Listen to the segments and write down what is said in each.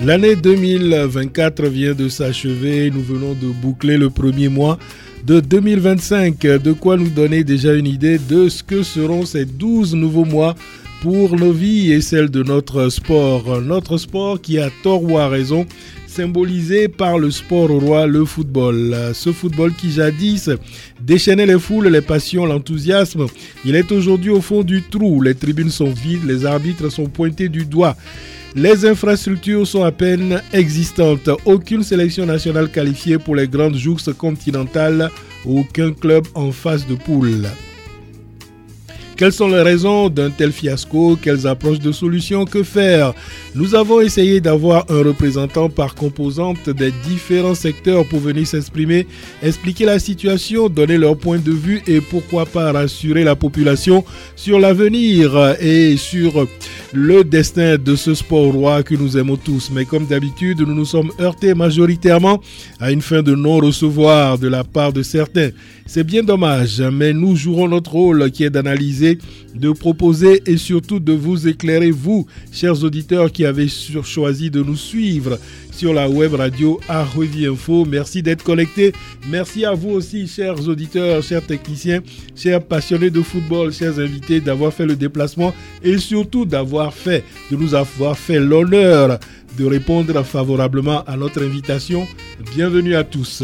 L'année 2024 vient de s'achever. Nous venons de boucler le premier mois de 2025. De quoi nous donner déjà une idée de ce que seront ces 12 nouveaux mois pour nos vies et celles de notre sport. Notre sport qui, a tort ou à raison, symbolisé par le sport au roi, le football. Ce football qui jadis déchaînait les foules, les passions, l'enthousiasme. Il est aujourd'hui au fond du trou. Les tribunes sont vides, les arbitres sont pointés du doigt. Les infrastructures sont à peine existantes. Aucune sélection nationale qualifiée pour les grandes jouxtes continentales. Aucun club en phase de poule. Quelles sont les raisons d'un tel fiasco? Quelles approches de solutions? Que faire? Nous avons essayé d'avoir un représentant par composante des différents secteurs pour venir s'exprimer, expliquer la situation, donner leur point de vue et pourquoi pas rassurer la population sur l'avenir et sur le destin de ce sport roi que nous aimons tous. Mais comme d'habitude, nous nous sommes heurtés majoritairement à une fin de non-recevoir de la part de certains. C'est bien dommage, mais nous jouerons notre rôle qui est d'analyser, de proposer et surtout de vous éclairer, vous, chers auditeurs qui avez choisi de nous suivre sur la web radio Ahovi Info. Merci d'être connectés. Merci à vous aussi, chers auditeurs, chers techniciens, chers passionnés de football, chers invités, d'avoir fait le déplacement et surtout de nous avoir fait l'honneur de répondre favorablement à notre invitation. Bienvenue à tous.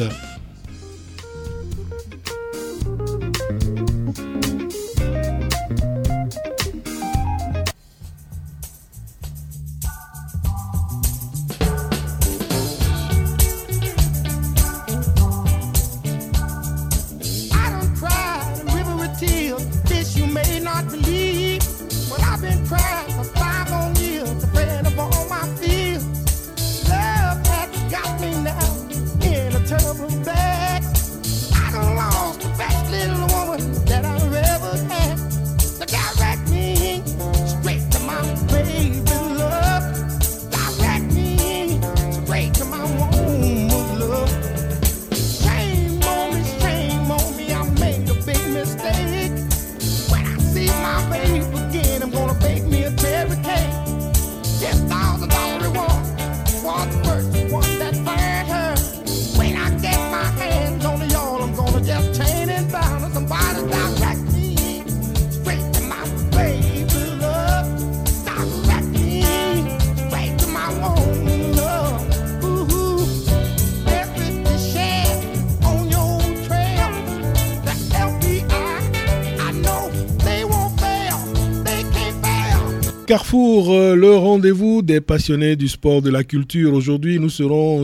Carrefour, le rendez-vous des passionnés du sport, de la culture. Aujourd'hui, nous serons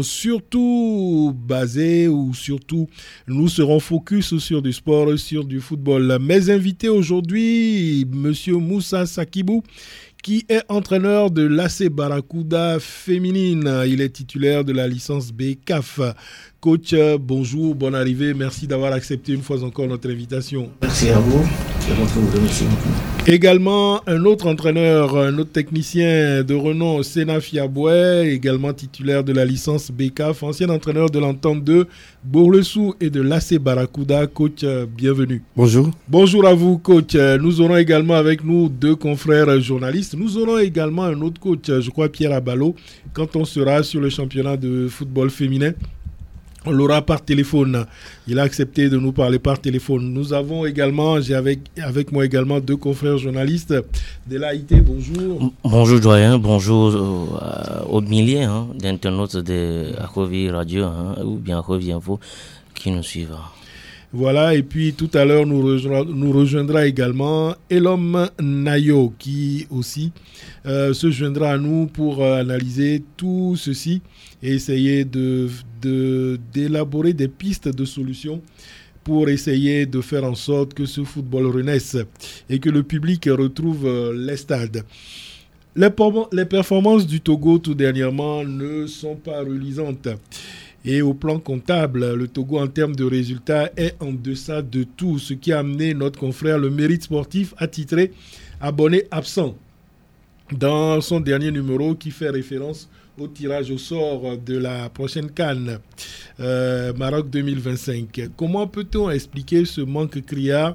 nous serons focus sur du sport, sur du football. Mes invités aujourd'hui, Monsieur Moussa Sakibou, qui est entraîneur de l'AC Barracuda féminine. Il est titulaire de la licence B CAF. Coach, bonjour, bonne arrivée. Merci d'avoir accepté une fois encore notre invitation. Merci à vous. Merci beaucoup. Également, un autre entraîneur, un autre technicien de renom, Sena Fiaboué, également titulaire de la licence BCAF, ancien entraîneur de l'Entente de Bourlessou et de l'AC Barracuda. Coach, bienvenue. Bonjour. Bonjour à vous, coach. Nous aurons également avec nous deux confrères journalistes. Nous aurons également un autre coach, je crois Pierre Abalo, quand on sera sur le championnat de football féminin. On l'aura par téléphone. Il a accepté de nous parler par téléphone. Nous avons également, j'ai avec moi également deux confrères journalistes de l'AIT. Bonjour. Bonjour doyen, bonjour aux milliers d'internautes de Ahovi Radio ou bien Ahovi Info qui nous suivent. Voilà, et puis tout à l'heure nous rejoindra également Elom Nayo qui aussi se joindra à nous pour analyser tout ceci et essayer d'élaborer des pistes de solutions pour essayer de faire en sorte que ce football renaisse et que le public retrouve les stades. Les performances du Togo tout dernièrement ne sont pas reluisantes. Et au plan comptable, le Togo en termes de résultats est en deçà de tout, ce qui a amené notre confrère Le Mérite Sportif à titrer abonné absent dans son dernier numéro qui fait référence au tirage au sort de la prochaine CAN Maroc 2025. Comment peut-on expliquer ce manque criard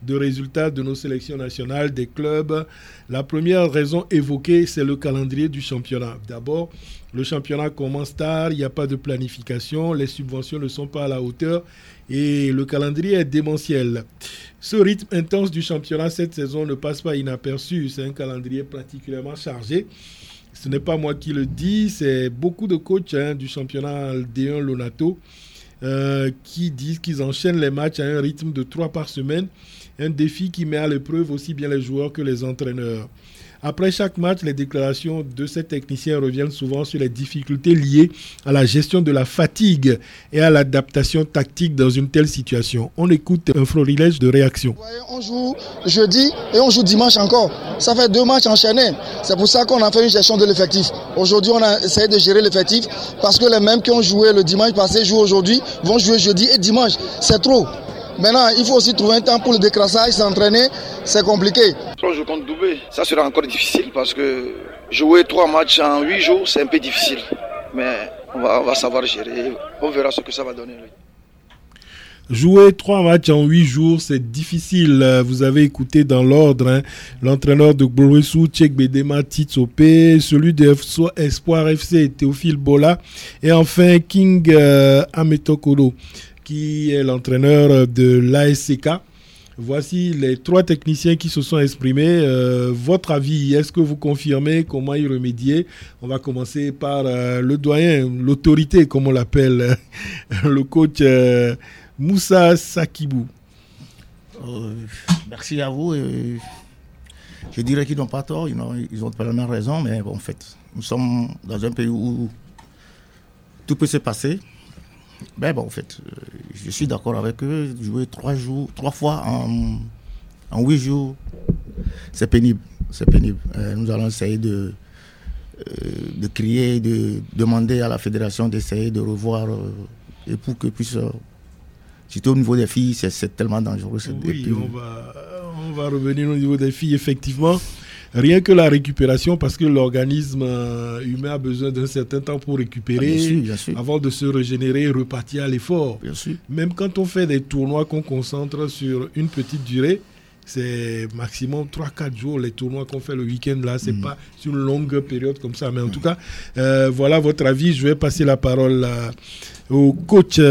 de résultats de nos sélections nationales, des clubs. La première raison évoquée, c'est le calendrier du championnat. D'abord, le championnat commence tard, il n'y a pas de planification, les subventions ne sont pas à la hauteur et le calendrier est démentiel. Ce rythme intense du championnat cette saison ne passe pas inaperçu. C'est un calendrier particulièrement chargé. Ce n'est pas moi qui le dis, c'est beaucoup de coachs du championnat D1 Lonato qui disent qu'ils enchaînent les matchs à un rythme de 3 par semaine. Un défi qui met à l'épreuve aussi bien les joueurs que les entraîneurs. Après chaque match, les déclarations de ces techniciens reviennent souvent sur les difficultés liées à la gestion de la fatigue et à l'adaptation tactique dans une telle situation. On écoute un florilège de réactions. On joue jeudi et on joue dimanche encore. Ça fait 2 matchs enchaînés. C'est pour ça qu'on a fait une gestion de l'effectif. Aujourd'hui, on a essayé de gérer l'effectif parce que les mêmes qui ont joué le dimanche passé jouent aujourd'hui, vont jouer jeudi et dimanche. C'est trop. Maintenant, il faut aussi trouver un temps pour le décrassage, s'entraîner, c'est compliqué. 3 jours contre Doumbé, ça sera encore difficile parce que jouer 3 matchs en 8 jours, c'est un peu difficile. Mais on va savoir gérer, on verra ce que ça va donner. Oui. Jouer 3 matchs en 8 jours, c'est difficile. Vous avez écouté dans l'ordre l'entraîneur de Gbourouessou, Tchèque Bedema Titsopé, celui de Espoir FC, Théophile Bola, et enfin King Ametokolo, qui est l'entraîneur de l'ASCK. Voici les 3 techniciens qui se sont exprimés. Votre avis, est-ce que vous confirmez? Comment y remédier? On va commencer par le doyen, l'autorité, comme on l'appelle, le coach Moussa Sakibou. Merci à vous. Je dirais qu'ils n'ont pas tort, ils ont pleinement raison, mais bon, en fait, nous sommes dans un pays où tout peut se passer. Ben bon, en fait, je suis d'accord avec eux. Jouer 3 fois en 8 jours, c'est pénible. Nous allons essayer de crier, de demander à la fédération d'essayer de revoir et pour que puisse. Surtout au niveau des filles, c'est tellement dangereux. Oui, on va revenir au niveau des filles, effectivement. Rien que la récupération, parce que l'organisme humain a besoin d'un certain temps pour récupérer, bien sûr. Avant de se régénérer et repartir à l'effort. Bien sûr. Même quand on fait des tournois qu'on concentre sur une petite durée, c'est maximum 3-4 jours. Les tournois qu'on fait le week-end, là, c'est pas sur une longue période comme ça. Mais en tout cas, voilà votre avis. Je vais passer la parole au coach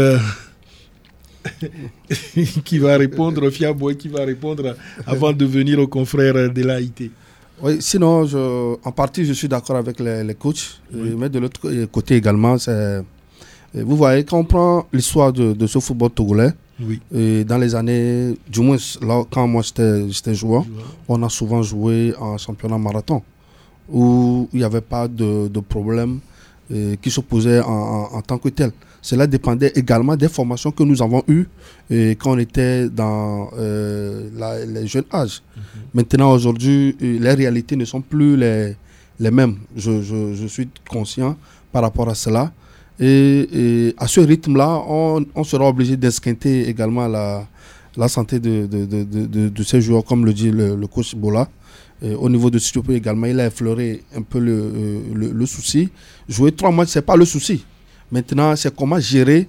qui va répondre, Fiaboué, qui va répondre avant de venir aux confrères de l'AIT. Oui, sinon, en partie, je suis d'accord avec les coachs. Oui. Mais de l'autre côté également, vous voyez, quand on prend l'histoire de ce football togolais, oui. Dans les années, du moins là, quand moi j'étais joueur, on a souvent joué en championnat marathon, où il n'y avait pas de problème qui se posait en tant que tel. Cela dépendait également des formations que nous avons eues quand on était dans les jeunes âges. Maintenant, aujourd'hui, les réalités ne sont plus les mêmes. Je suis conscient par rapport à cela. Et à ce rythme-là, on sera obligé d'esquinter également la santé de ces joueurs, comme le dit le coach Bola. Au niveau de Sitopé également, il a effleuré un peu le souci. Jouer 3 matchs, ce n'est pas le souci. Maintenant, c'est comment gérer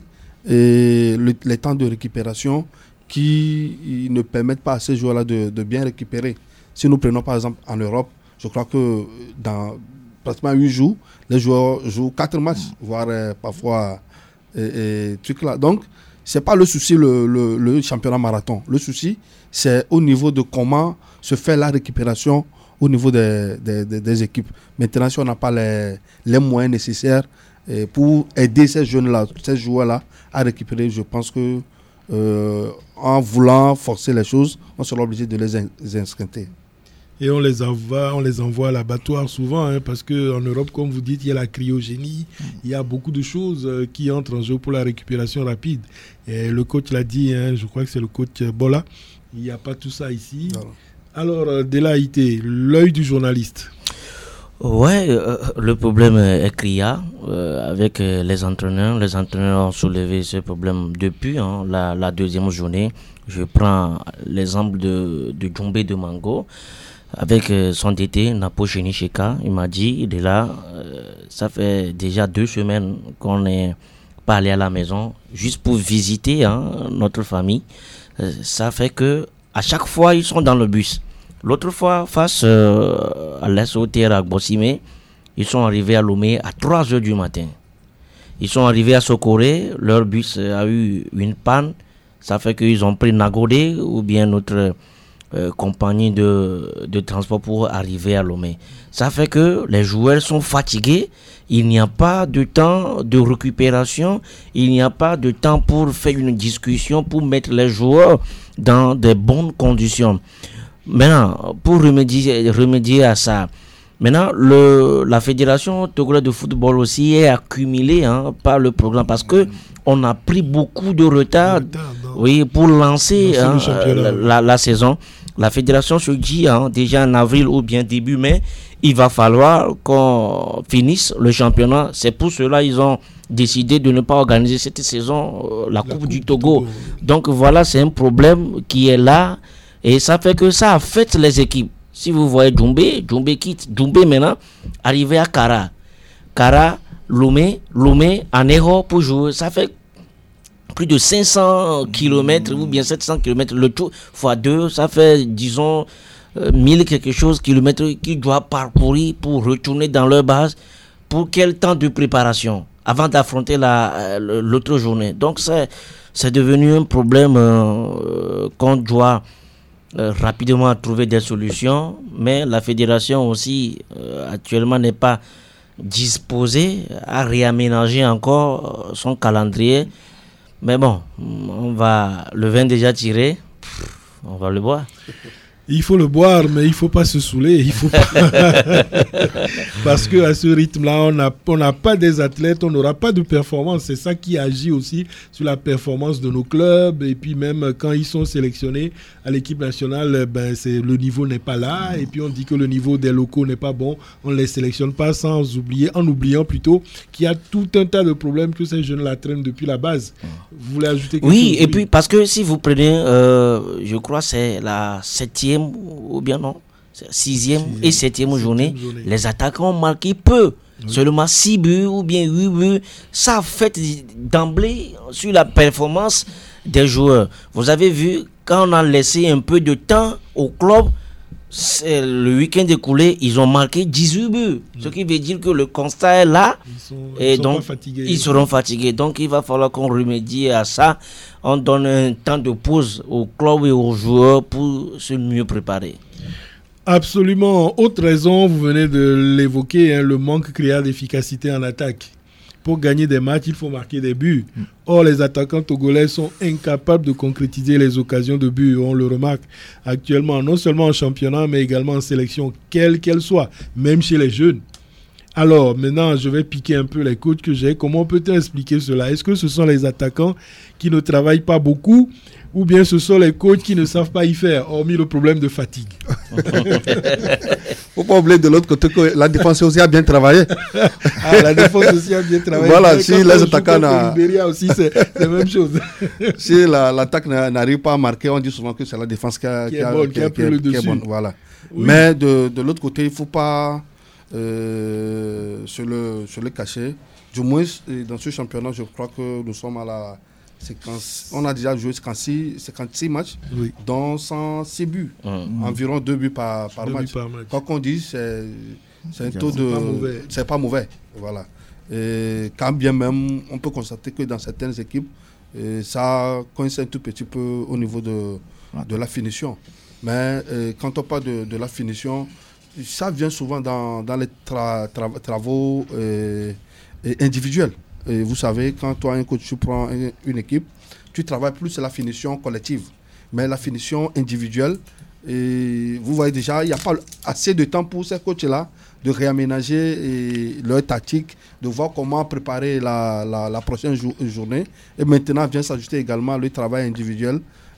les temps de récupération qui ne permettent pas à ces joueurs-là de bien récupérer. Si nous prenons par exemple en Europe, je crois que dans pratiquement 8 jours, les joueurs jouent 4 matchs, voire parfois trucs là. Donc, ce n'est pas le souci le championnat marathon. Le souci, c'est au niveau de comment se fait la récupération au niveau des équipes. Maintenant, si on n'a pas les moyens nécessaires pour aider ces jeunes-là, ces joueurs-là à récupérer, je pense que en voulant forcer les choses, on sera obligé de les inscrire. Et on les envoie à l'abattoir souvent, parce qu'en Europe, comme vous dites, il y a la cryogénie, il y a beaucoup de choses qui entrent en jeu pour la récupération rapide. Et le coach l'a dit, je crois que c'est le coach Bola, il n'y a pas tout ça ici. Alors, de l'AIT, l'œil du journaliste. Ouais, le problème est criard avec les entraîneurs. Les entraîneurs ont soulevé ce problème depuis la deuxième journée. Je prends l'exemple de Djombe de Mango avec son DT Napo Chenicheka. Il m'a dit, il est là, ça fait déjà 2 semaines qu'on n'est pas allé à la maison juste pour visiter notre famille. Ça fait que À chaque fois, ils sont dans le bus. L'autre fois, face à l'SOTR à Gbossimé, ils sont arrivés à Lomé à 3h du matin. Ils sont arrivés à Sokoré, leur bus a eu une panne. Ça fait qu'ils ont pris Nagodé ou bien notre compagnie de transport pour arriver à Lomé. Ça fait que les joueurs sont fatigués. Il n'y a pas de temps de récupération. Il n'y a pas de temps pour faire une discussion, pour mettre les joueurs dans de bonnes conditions. Maintenant, pour remédier à ça, maintenant, la Fédération togolaise de football aussi est accumulée par le programme parce que on a pris beaucoup de retard pour lancer la saison. La Fédération se dit déjà en avril ou bien début mai, il va falloir qu'on finisse le championnat. C'est pour cela qu'ils ont décidé de ne pas organiser cette saison la Coupe du Togo. Donc voilà, c'est un problème qui est là et ça fait que ça affecte les équipes. Si vous voyez Djoumbé quitte. Djoumbé maintenant, arrivé à Kara, Lomé, Anéro pour jouer. Ça fait plus de 500 km ou bien 700 km. Le tout fois 2, ça fait disons 1000 quelque chose kilomètres qu'ils doivent parcourir pour retourner dans leur base. Pour quel temps de préparation avant d'affronter l'autre journée. Donc c'est devenu un problème qu'on doit rapidement trouver des solutions, mais la fédération aussi actuellement n'est pas disposée à réaménager encore son calendrier. Mais bon, le vin déjà tiré, on va le boire. Il faut le boire, mais il ne faut pas se saouler. Il faut pas... Parce qu'à ce rythme-là, on n'a pas des athlètes, on n'aura pas de performance. C'est ça qui agit aussi sur la performance de nos clubs. Et puis même quand ils sont sélectionnés à l'équipe nationale, le niveau n'est pas là. Et puis on dit que le niveau des locaux n'est pas bon. On ne les sélectionne pas en oubliant plutôt qu'il y a tout un tas de problèmes que ces jeunes-là traînent depuis la base. Vous voulez ajouter quelque chose? Oui, et puis parce que si vous prenez, je crois c'est la 7e ou bien non, 6e et 7e journée, les attaquants ont marqué peu, seulement 6 buts ou bien 8 buts. Ça affecte d'emblée sur la performance des joueurs. Vous avez vu, quand on a laissé un peu de temps au club, le week-end écoulé, ils ont marqué 18 buts. Ce qui veut dire que le constat est là. Ils seront fatigués. Donc il va falloir qu'on remédie à ça. On donne un temps de pause au club et aux joueurs pour se mieux préparer. Absolument. Autre raison, vous venez de l'évoquer, le manque criard d'efficacité en attaque. Pour gagner des matchs, il faut marquer des buts. Or, les attaquants togolais sont incapables de concrétiser les occasions de but. On le remarque actuellement, non seulement en championnat, mais également en sélection, quelle qu'elle soit, même chez les jeunes. Alors, maintenant, je vais piquer un peu les coachs que j'ai. Comment peut-on expliquer cela? Est-ce que ce sont les attaquants qui ne travaillent pas beaucoup ou bien ce sont les coachs qui ne savent pas y faire, hormis le problème de fatigue? Faut pas oublier de l'autre côté que la défense aussi a bien travaillé. La défense aussi a bien travaillé. Voilà, si les attaquants aussi, c'est la même chose. Si l'attaque n'arrive pas à marquer, on dit souvent que c'est la défense qui est pris le dessus. Voilà. Oui. Mais de l'autre côté, il ne faut pas se le cacher. Du moins, dans ce championnat, je crois que nous sommes à la séquence. On a déjà joué 56 matchs, dont 106 buts. Environ 2 buts par match. Quand on dit, c'est un taux de. C'est pas mauvais. Voilà. Et quand bien même, on peut constater que dans certaines équipes, ça coïncide un tout petit peu au niveau de la finition. Mais quand on parle de la finition, ça vient souvent dans les travaux individuels. Et vous savez, quand toi, un coach, tu prends une équipe, tu travailles plus sur la finition collective. Mais la finition individuelle, et vous voyez déjà, il n'y a pas assez de temps pour ces coachs-là de réaménager leur tactique, de voir comment préparer la prochaine journée. Et maintenant vient s'ajouter également le travail individuel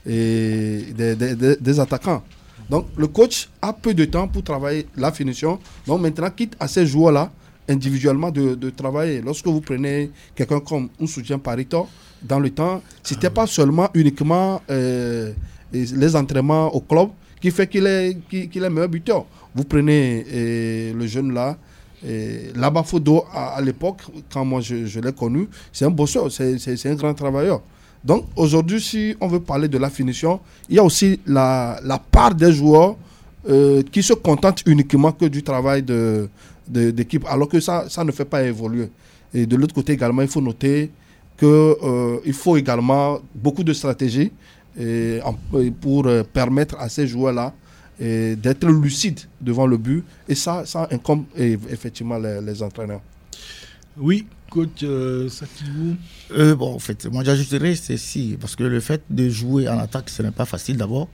des attaquants. Donc le coach a peu de temps pour travailler la finition. Donc maintenant, quitte à ces joueurs-là, individuellement de travailler. Lorsque vous prenez quelqu'un comme un soutien Parito, dans le temps, ce n'était pas seulement uniquement les entraînements au club qui fait qu'il est meilleur buteur. Vous prenez le jeune là, Laba Fodo à l'époque, quand moi je l'ai connu, c'est un bosseur, c'est un grand travailleur. Donc aujourd'hui, si on veut parler de la finition, il y a aussi la part des joueurs qui se contentent uniquement que du travail d'équipe, alors que ça ne fait pas évoluer. Et de l'autre côté également, il faut noter qu'il faut également beaucoup de stratégies pour permettre à ces joueurs-là d'être lucides devant le but. Et ça incombe effectivement les entraîneurs. Oui, coach Sakibou. En fait, moi j'ajouterais ceci, parce que le fait de jouer en attaque, ce n'est pas facile d'abord.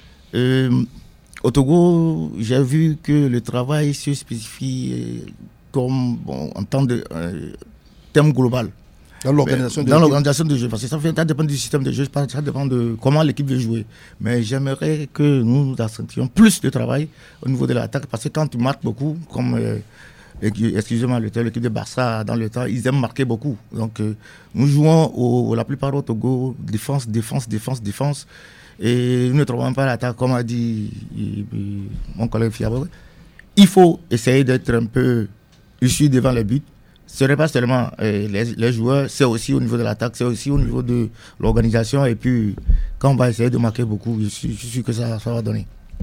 Au Togo, j'ai vu que le travail se spécifie en temps de thème global. Dans l'organisation de jeu, parce que ça dépend du système de jeu, ça dépend de comment l'équipe veut jouer. Mais j'aimerais que nous accentuions plus de travail au niveau de l'attaque, parce que quand tu marques beaucoup, comme excusez-moi, l'équipe de Barça dans le temps, ils aiment marquer beaucoup. Donc nous jouons la plupart au Togo, défense. Et nous ne trouvons pas l'attaque, comme a dit mon collègue Fiabo. Il faut essayer d'être un peu issu devant les buts. Ce n'est pas seulement les joueurs, c'est aussi au niveau de l'attaque, c'est aussi au niveau de l'organisation. Et puis, quand on va essayer de marquer beaucoup, je suis sûr que ça va donner.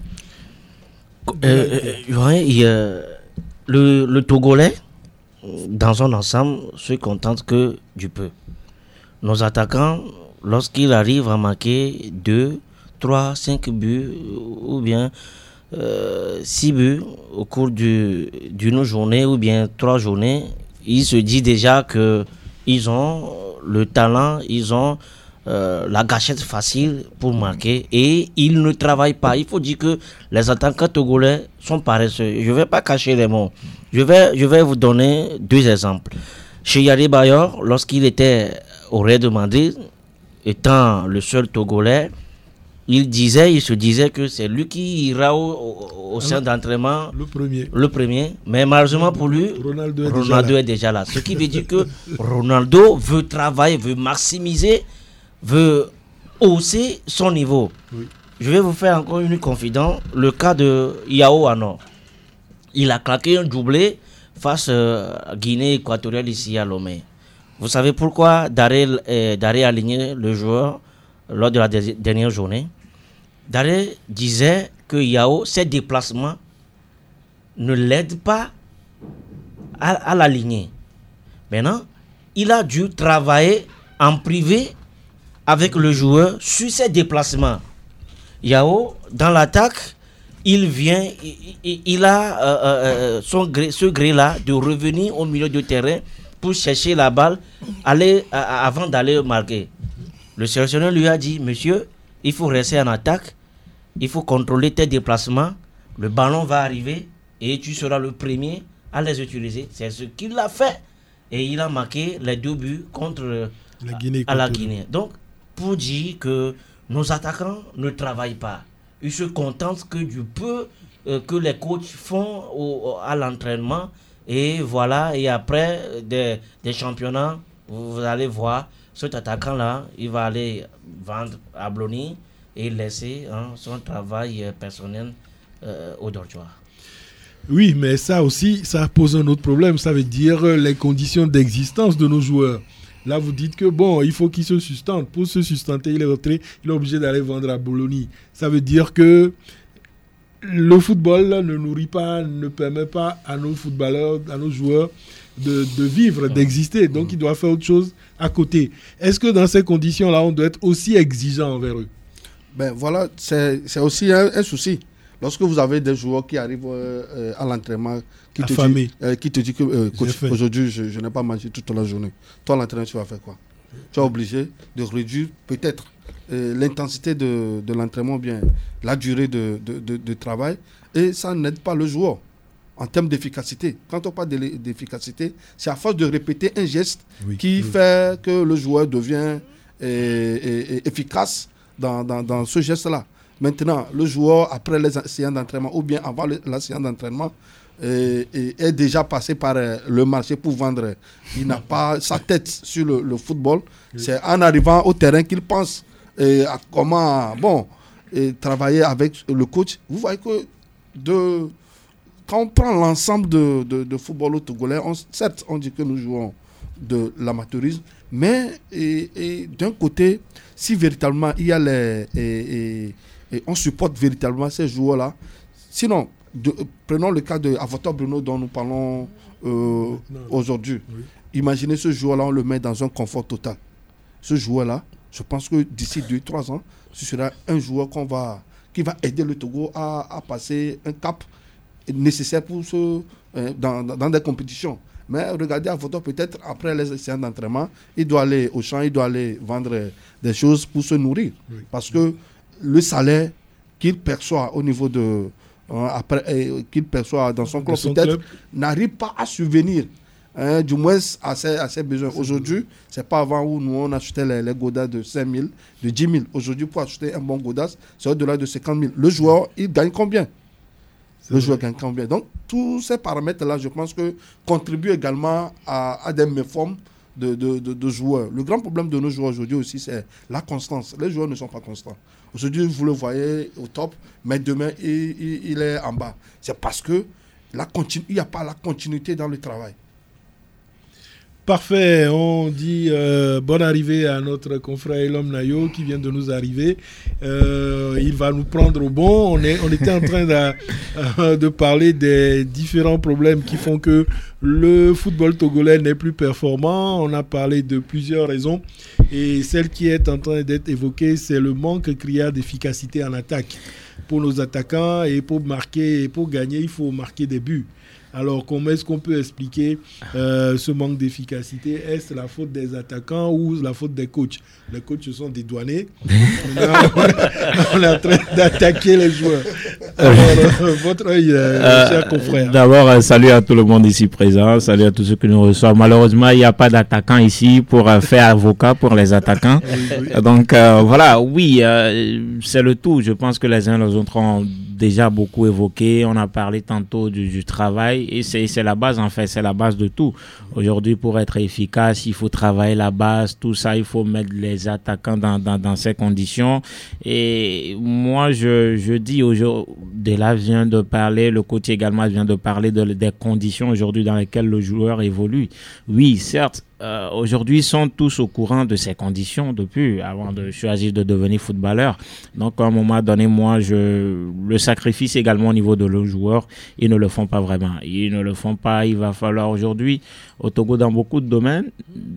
Le Togolais, dans son ensemble, se contente que du peu. Nos attaquants, lorsqu'ils arrivent à marquer 2, 3, 5 buts ou bien 6 buts au cours d'une journée ou bien 3 journées, ils se disent déjà qu'ils ont le talent, ils ont la gâchette facile pour marquer et ils ne travaillent pas. Il faut dire que les attaquants togolais sont paresseux. Je ne vais pas cacher les mots. Je vais vous donner 2 exemples. Chez Yari Bayor, lorsqu'il était au Real de Madrid, étant le seul Togolais, il se disait que c'est lui qui ira au centre d'entraînement le premier. Mais malheureusement pour lui, Ronaldo est déjà là. Ce qui veut dire que Ronaldo veut travailler, veut maximiser, veut hausser son niveau. Oui. Je vais vous faire encore une confidence. Le cas de Yao Ano. Il a claqué un doublé face à Guinée équatoriale ici à Lomé. Vous savez pourquoi Daré a aligné le joueur lors de la dernière journée? Daré disait que Yao, ses déplacements ne l'aident pas à l'aligner. Maintenant, il a dû travailler en privé avec le joueur sur ses déplacements. Yao, dans l'attaque, il a ce gré-là de revenir au milieu du terrain pour chercher la balle avant d'aller marquer. Le sélectionneur lui a dit, monsieur, il faut rester en attaque, il faut contrôler tes déplacements, le ballon va arriver et tu seras le premier à les utiliser. C'est ce qu'il a fait et il a marqué les 2 buts contre la Guinée. Donc, pour dire que nos attaquants ne travaillent pas, ils se contentent que du peu que les coachs font à l'entraînement et voilà, et après des championnats, vous allez voir cet attaquant-là, il va aller vendre à Blony et laisser son travail personnel au dortoir. Oui, mais ça aussi, ça pose un autre problème. Ça veut dire les conditions d'existence de nos joueurs. Là, vous dites que il faut qu'il se sustente. Pour se sustenter, il est obligé d'aller vendre à Bologna. Ça veut dire que le football ne nourrit pas, ne permet pas à nos footballeurs, à nos joueurs de vivre, d'exister. Donc, ils doivent faire autre chose à côté. Est-ce que dans ces conditions-là, on doit être aussi exigeant envers eux? Voilà, c'est aussi un souci. Lorsque vous avez des joueurs qui arrivent à l'entraînement, qui te dit que coach, aujourd'hui, je n'ai pas mangé toute la journée. Toi, l'entraîneur, tu vas faire quoi? Tu es obligé de réduire peut-être l'intensité de l'entraînement, bien la durée de travail, et ça n'aide pas le joueur en termes d'efficacité. Quand on parle d'efficacité, c'est à force de répéter un geste qui fait que le joueur devient efficace dans ce geste-là. Maintenant, le joueur, après les séances d'entraînement ou bien avant la séance d'entraînement, est déjà passé par le marché pour vendre. Il n'a pas sa tête sur le football. C'est en arrivant au terrain qu'il pense à comment travailler avec le coach. Vous voyez que quand on prend l'ensemble de football au Togolais, certes, on dit que nous jouons de l'amateurisme, Mais d'un côté, si véritablement il y a on supporte véritablement ces joueurs-là, sinon, prenons le cas de Avotor Bruno dont nous parlons aujourd'hui. Oui. Imaginez ce joueur-là, on le met dans un confort total. Ce joueur-là, je pense que d'ici 2-3 ans, ce sera un joueur qui va aider le Togo à passer un cap nécessaire pour dans des compétitions. Mais regardez Avotor, peut-être après les séances d'entraînement, il doit aller au champ, il doit aller vendre des choses pour se nourrir. Oui. Parce que le salaire qu'il perçoit au niveau de... qu'il perçoit dans son club, peut-être n'arrive pas à subvenir, du moins à ses besoins. Aujourd'hui, c'est pas avant où nous on achetait les Godas de 5 000, de 10 000. Aujourd'hui, pour acheter un bon Godas, c'est au-delà de 50 000. Le joueur, il gagne combien? Joueur gagne combien? Donc, tous ces paramètres-là, je pense que contribuent également à des méformes de joueurs. Le grand problème de nos joueurs aujourd'hui aussi, c'est la constance. Les joueurs ne sont pas constants. Aujourd'hui, vous le voyez au top, mais demain, il est en bas. C'est parce que il n'y a pas la continuité dans le travail. Parfait, on dit bonne arrivée à notre confrère Elom Nayo qui vient de nous arriver. Il va nous prendre au bon. On était en train de parler des différents problèmes qui font que le football togolais n'est plus performant. On a parlé de plusieurs raisons et celle qui est en train d'être évoquée, c'est le manque criard d'efficacité en attaque pour nos attaquants. Et pour marquer et pour gagner, il faut marquer des buts. Alors, comment est-ce qu'on peut expliquer ce manque d'efficacité? Est-ce la faute des attaquants ou la faute des coachs? Les coachs se sont dédouanés. On est en train d'attaquer les joueurs. Alors, votre œil, cher confrère. D'abord, salut à tout le monde ici présent. Salut à tous ceux qui nous reçoivent. Malheureusement, il n'y a pas d'attaquants ici pour faire avocat pour les attaquants. Oui. Donc, voilà, oui, c'est le tout. Je pense que les uns et les autres ont déjà beaucoup évoqué. On a parlé tantôt du travail. Et c'est la base, en fait, c'est la base de tout. Aujourd'hui, pour être efficace, il faut travailler la base, tout ça, il faut mettre les attaquants dans ces conditions. Et moi, je dis aujourd'hui, Dela vient de parler, le coach également vient de parler des conditions aujourd'hui dans lesquelles le joueur évolue. Oui, certes, aujourd'hui, ils sont tous au courant de ces conditions depuis, avant de choisir de devenir footballeur. Donc, à un moment donné, moi, le sacrifice également au niveau de le joueur, ils ne le font pas vraiment. Ils ne le font pas. Il va falloir aujourd'hui, au Togo, dans beaucoup de domaines,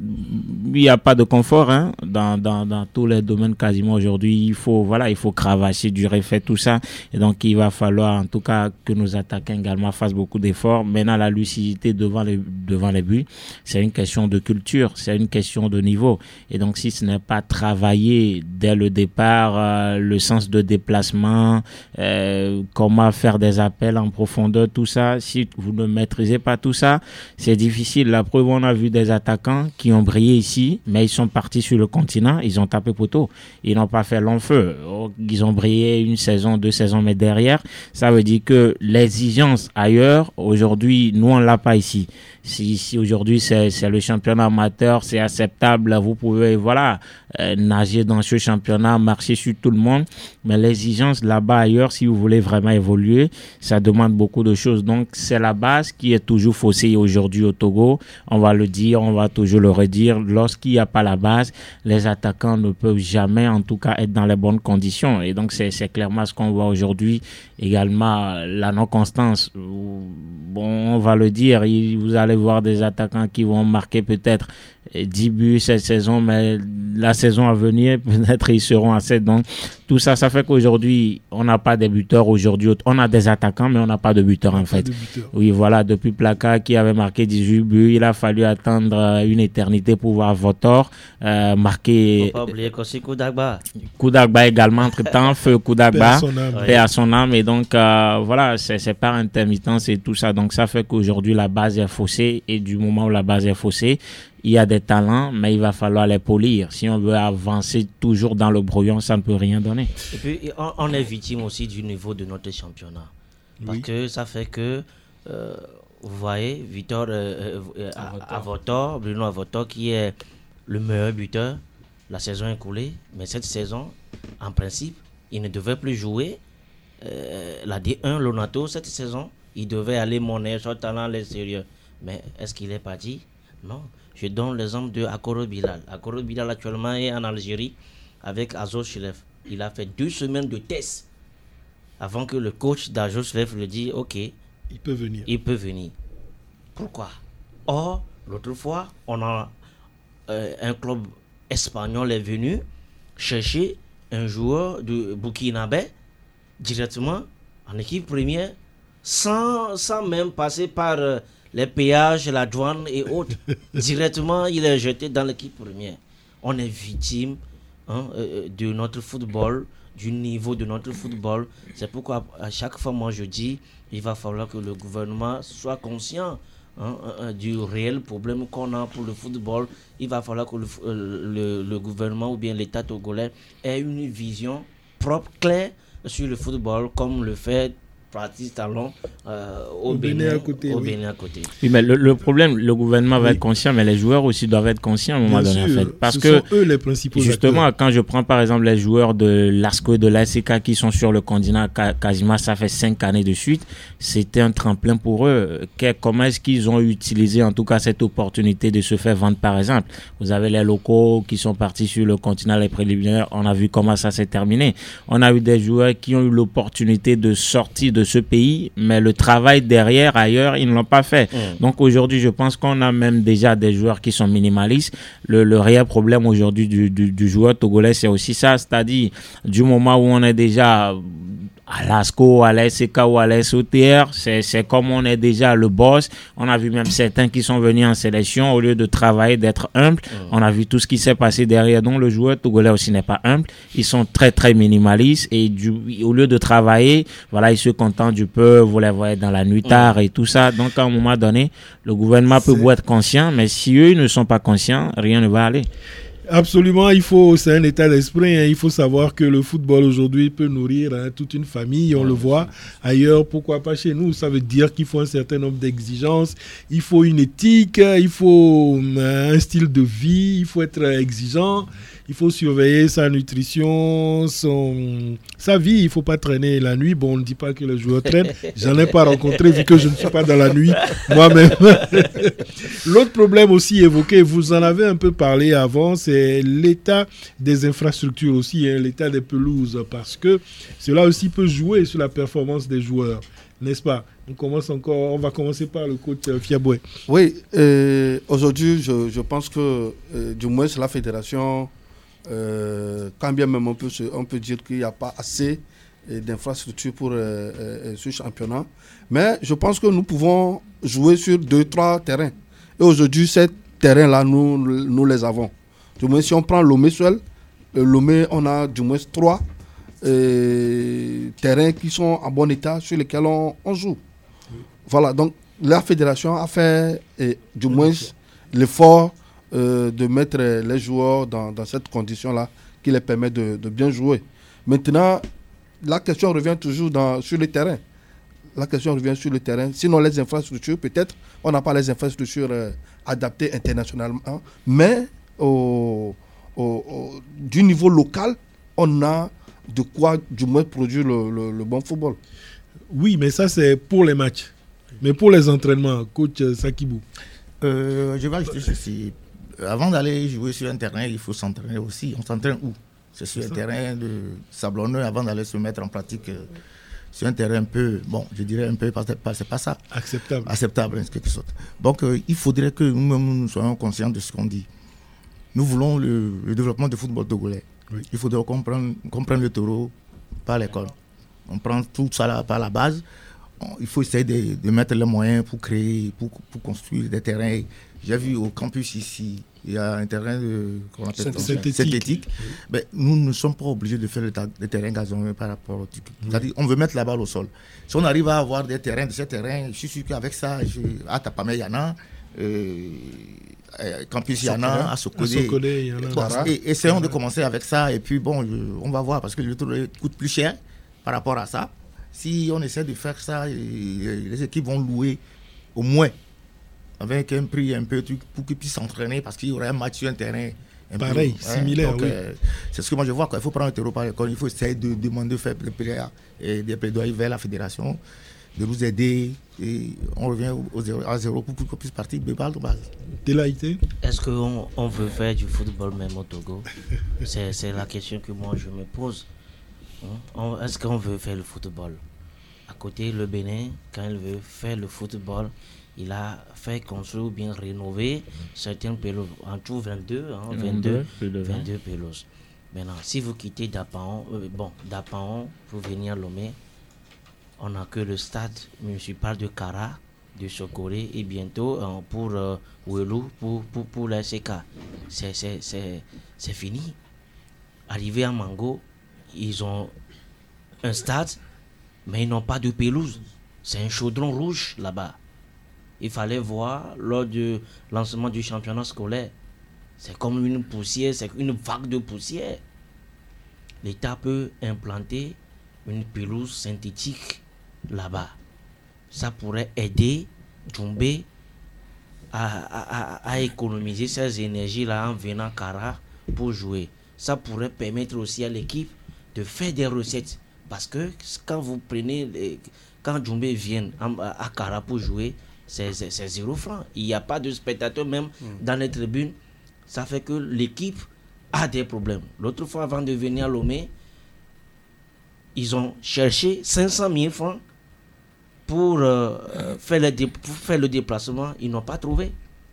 il n'y a pas de confort, hein, dans tous les domaines quasiment aujourd'hui. Il faut cravacher, durer, faire tout ça. Et donc, il va falloir, en tout cas, que nos attaquants également fassent beaucoup d'efforts. Maintenant, la lucidité devant les buts, c'est une question de culture, c'est une question de niveau. Et donc, si ce n'est pas travaillé dès le départ, le sens de déplacement, comment faire des appels en profondeur, tout ça, si vous ne maîtrisez pas tout ça, c'est difficile. La preuve, on a vu des attaquants qui ont brillé ici, mais ils sont partis sur le continent, ils ont tapé poteau. Ils n'ont pas fait long feu. Ils ont brillé 1 saison, 2 saisons, mais derrière, ça veut dire que l'exigence ailleurs, aujourd'hui, nous, on l'a pas ici. Si aujourd'hui c'est le championnat amateur, c'est acceptable, vous pouvez nager dans ce championnat, marcher sur tout le monde, mais l'exigence là-bas ailleurs, si vous voulez vraiment évoluer, ça demande beaucoup de choses. Donc c'est la base qui est toujours faussée aujourd'hui au Togo. On va le dire, on va toujours le redire. Lorsqu'il n'y a pas la base, les attaquants ne peuvent jamais, en tout cas, être dans les bonnes conditions. Et donc c'est clairement ce qu'on voit aujourd'hui. Également la non-constance. Bon, on va le dire, vous allez voir des attaquants qui vont marquer peut-être 10 buts cette saison, mais la saison à venir, peut-être ils seront à 7. Donc, tout ça, ça fait qu'aujourd'hui, on n'a pas de buteurs aujourd'hui. On a des attaquants, mais on n'a pas de buteurs, en fait. Oui, voilà, depuis Plaka, qui avait marqué 18 buts, il a fallu attendre une éternité pour voir Votor marquer. Faut pas oublier aussi Koudagba. Koudagba également, entre-temps, feu Koudagba, paix à son âme. Et donc, voilà, c'est par intermittence et tout ça. Donc, ça fait qu'aujourd'hui, la base est faussée. Et du moment où la base est faussée, il y a des talents, mais il va falloir les polir. Si on veut avancer toujours dans le brouillon, ça ne peut rien donner. Et puis, on est victime aussi du niveau de notre championnat. Parce que ça fait que, vous voyez, Bruno Avotor, qui est le meilleur buteur, la saison écoulée, mais cette saison, en principe, il ne devait plus jouer. La D1, Lonato, cette saison, il devait aller monnaie, son talent, les sérieux. Mais est-ce qu'il est parti? Non. Je donne l'exemple de Akoro Bilal. Akoro Bilal actuellement est en Algérie avec Azor Chilef. Il a fait 2 semaines de tests avant que le coach d'Azor Chilef lui dise ok, il peut venir. Pourquoi? Or, l'autre fois, on a un club espagnol est venu chercher un joueur de Burkinabé directement en équipe première sans même passer par les péages, la douane et autres. Directement, il est jeté dans l'équipe première. On est victime de notre football, du niveau de notre football. C'est pourquoi à chaque fois, moi je dis, il va falloir que le gouvernement soit conscient du réel problème qu'on a pour le football. Il va falloir que le gouvernement ou bien l'État togolais ait une vision propre, claire sur le football, comme le fait Patrice Talon au Bénin à côté. Oui, mais le problème, le gouvernement va être conscient, mais les joueurs aussi doivent être conscients à un moment donné. En fait, parce que sont eux les principaux justement, acteurs. Quand je prends par exemple les joueurs de l'ASCO et de l'ASK qui sont sur le continent, quasiment ça fait 5 années de suite, c'était un tremplin pour eux. Comment est-ce qu'ils ont utilisé en tout cas cette opportunité de se faire vendre par exemple? Vous avez les locaux qui sont partis sur le continent, les préliminaires, on a vu comment ça s'est terminé. On a eu des joueurs qui ont eu l'opportunité de sortir de ce pays, mais le travail derrière, ailleurs, ils ne l'ont pas fait. Donc aujourd'hui, je pense qu'on a même déjà des joueurs qui sont minimalistes. Le réel problème aujourd'hui du joueur togolais, c'est aussi ça, c'est-à-dire du moment où on est déjà à l'ASCO, à l'ASK ou à l'SOTR, c'est comme on est déjà le boss. On a vu même certains qui sont venus en sélection, au lieu de travailler, d'être humble. On a vu tout ce qui s'est passé derrière. Donc le joueur togolais aussi n'est pas humble. Ils sont très très minimalistes et au lieu de travailler, voilà, ils se contentent du peu, vous les voyez dans la nuit tard et tout ça. Donc à un moment donné, le gouvernement peut être conscient, mais si eux ne sont pas conscients, rien ne va aller. Absolument, c'est un état d'esprit. Il faut savoir que le football aujourd'hui peut nourrir toute une famille. On le voit ailleurs, pourquoi pas chez nous? Ça veut dire qu'il faut un certain nombre d'exigences. Il faut une éthique, il faut un style de vie, il faut être exigeant. Il faut surveiller sa nutrition, sa vie. Il ne faut pas traîner la nuit. Bon, on ne dit pas que les joueurs traînent. Je n'en ai pas rencontré vu que je ne suis pas dans la nuit moi-même. L'autre problème aussi évoqué, vous en avez un peu parlé avant, c'est l'état des infrastructures aussi, l'état des pelouses, parce que cela aussi peut jouer sur la performance des joueurs, n'est-ce pas? On va commencer par le coach Fiaboué. Oui, aujourd'hui, je pense que du moins la fédération... quand bien même on peut dire qu'il n'y a pas assez d'infrastructures pour ce championnat, mais je pense que nous pouvons jouer sur 2-3 terrains. Et aujourd'hui, ces terrains-là, nous les avons. Du moins, si on prend Lomé seul, Lomé, on a du moins 3 terrains qui sont en bon état sur lesquels on joue. Voilà, donc la fédération a fait du moins l'effort de mettre les joueurs dans cette condition-là qui les permet de bien jouer. Maintenant, la question revient toujours sur le terrain. Sinon, les infrastructures, peut-être, on n'a pas les infrastructures adaptées internationalement, mais du niveau local, on a de quoi du moins produire le bon football. Oui, mais ça, c'est pour les matchs. Mais pour les entraînements, coach Sakibou. Je vais ajouter ceci. Avant d'aller jouer sur un terrain, il faut s'entraîner aussi. On s'entraîne où? C'est sur un terrain sablonneux avant d'aller se mettre en pratique sur un terrain un peu, bon, je dirais un peu, c'est pas ça. Acceptable, en quelque sorte. Donc, il faudrait que nous soyons conscients de ce qu'on dit. Nous voulons le développement du football togolais. Oui. Il faudrait qu'on prenne le taureau par l'école. On prend tout ça là, par la base. Il faut essayer de mettre les moyens pour créer, pour construire des terrains. J'ai vu au campus ici, il y a un terrain synthétique. Oui. Mais nous ne sommes pas obligés de faire des terrains gazonnés par rapport au type. C'est-à-dire on veut mettre la balle au sol. Si on arrive à avoir des terrains, je suis sûr qu'avec ça, à Tapamé, il y en a, campus, il y en a, à Sokodé, il y en a. Essayons de commencer avec ça, et puis bon, on va voir, parce que le tour coûte plus cher par rapport à ça. Si on essaie de faire ça, les équipes vont louer au moins avec un prix un peu pour qu'ils puissent s'entraîner, parce qu'il y aurait un match sur un terrain pareil, similaire. Donc, oui. C'est ce que moi je vois. Il faut prendre un terreau par l'école, il faut essayer de demander, faire des plaidoyers vers la fédération. de nous aider. Et on revient à 0 pour qu'on puisse partir de balle de base. Est-ce qu'on veut faire du football même au Togo? C'est la question que moi je me pose. Est-ce qu'on veut faire le football? À côté, le Bénin, quand il veut faire le football, il a fait construire ou bien rénover certaines pelouses. En tout, 22 pelouses. Maintenant, si vous quittez Dapaon, pour venir à Lomé, on n'a que le stade municipal de Kara, de Sokoré, et bientôt pour Ouelou, pour la SK. C'est fini. Arrivé à Mango, ils ont un stade, mais ils n'ont pas de pelouse. C'est un chaudron rouge là-bas. Il fallait voir lors du lancement du championnat scolaire. C'est comme une poussière, c'est une vague de poussière. L'État peut implanter une pelouse synthétique là-bas. Ça pourrait aider Djoumbé à économiser ces énergies-là en venant à Kara pour jouer. Ça pourrait permettre aussi à l'équipe de faire des recettes. Parce que quand vous prenez, quand Djoumbé vient à Kara pour jouer, c'est 0 francs. Il n'y a pas de spectateurs même dans les tribunes. Ça fait que l'équipe a des problèmes. L'autre fois, avant de venir à Lomé, ils ont cherché 500 000 francs pour faire le déplacement. Ils n'ont pas trouvé.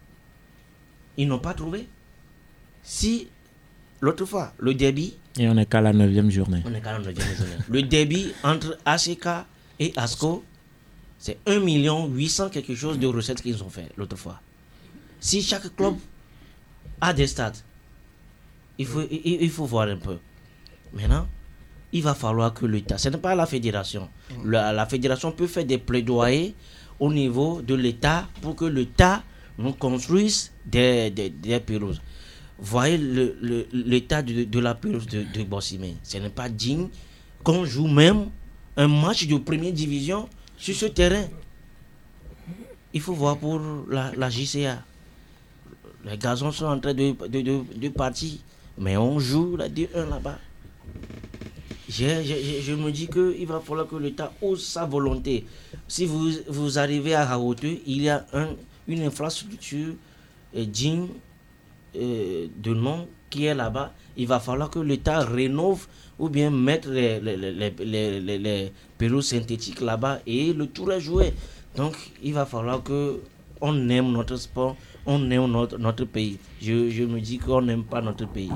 Si, l'autre fois, le débit... Et on n'est qu'à la 9e journée. Le débit entre ACK et ASCO, c'est 1 800 000 quelque chose de recettes qu'ils ont fait l'autre fois. Si chaque club a des stades, il faut voir un peu. Maintenant, il va falloir que l'État, ce n'est pas la fédération. La fédération peut faire des plaidoyers au niveau de l'État pour que l'État nous construise des pelouses. Voyez l'état de la pelouse de Bossimé. Ce n'est pas digne qu'on joue même un match de première division sur ce terrain. Il faut voir pour la JCA. Les gazons sont en train de partir. Mais on joue la D1 là-bas. Je me dis qu'il va falloir que l'État ose sa volonté. Si vous arrivez à Haoté, il y a une infrastructure digne de nom qui est là-bas. Il va falloir que l'État rénove ou bien mettre les pelouses synthétiques là-bas et le tour est joué. Donc il va falloir que on aime notre sport, on aime notre pays. Je me dis qu'on n'aime pas notre pays.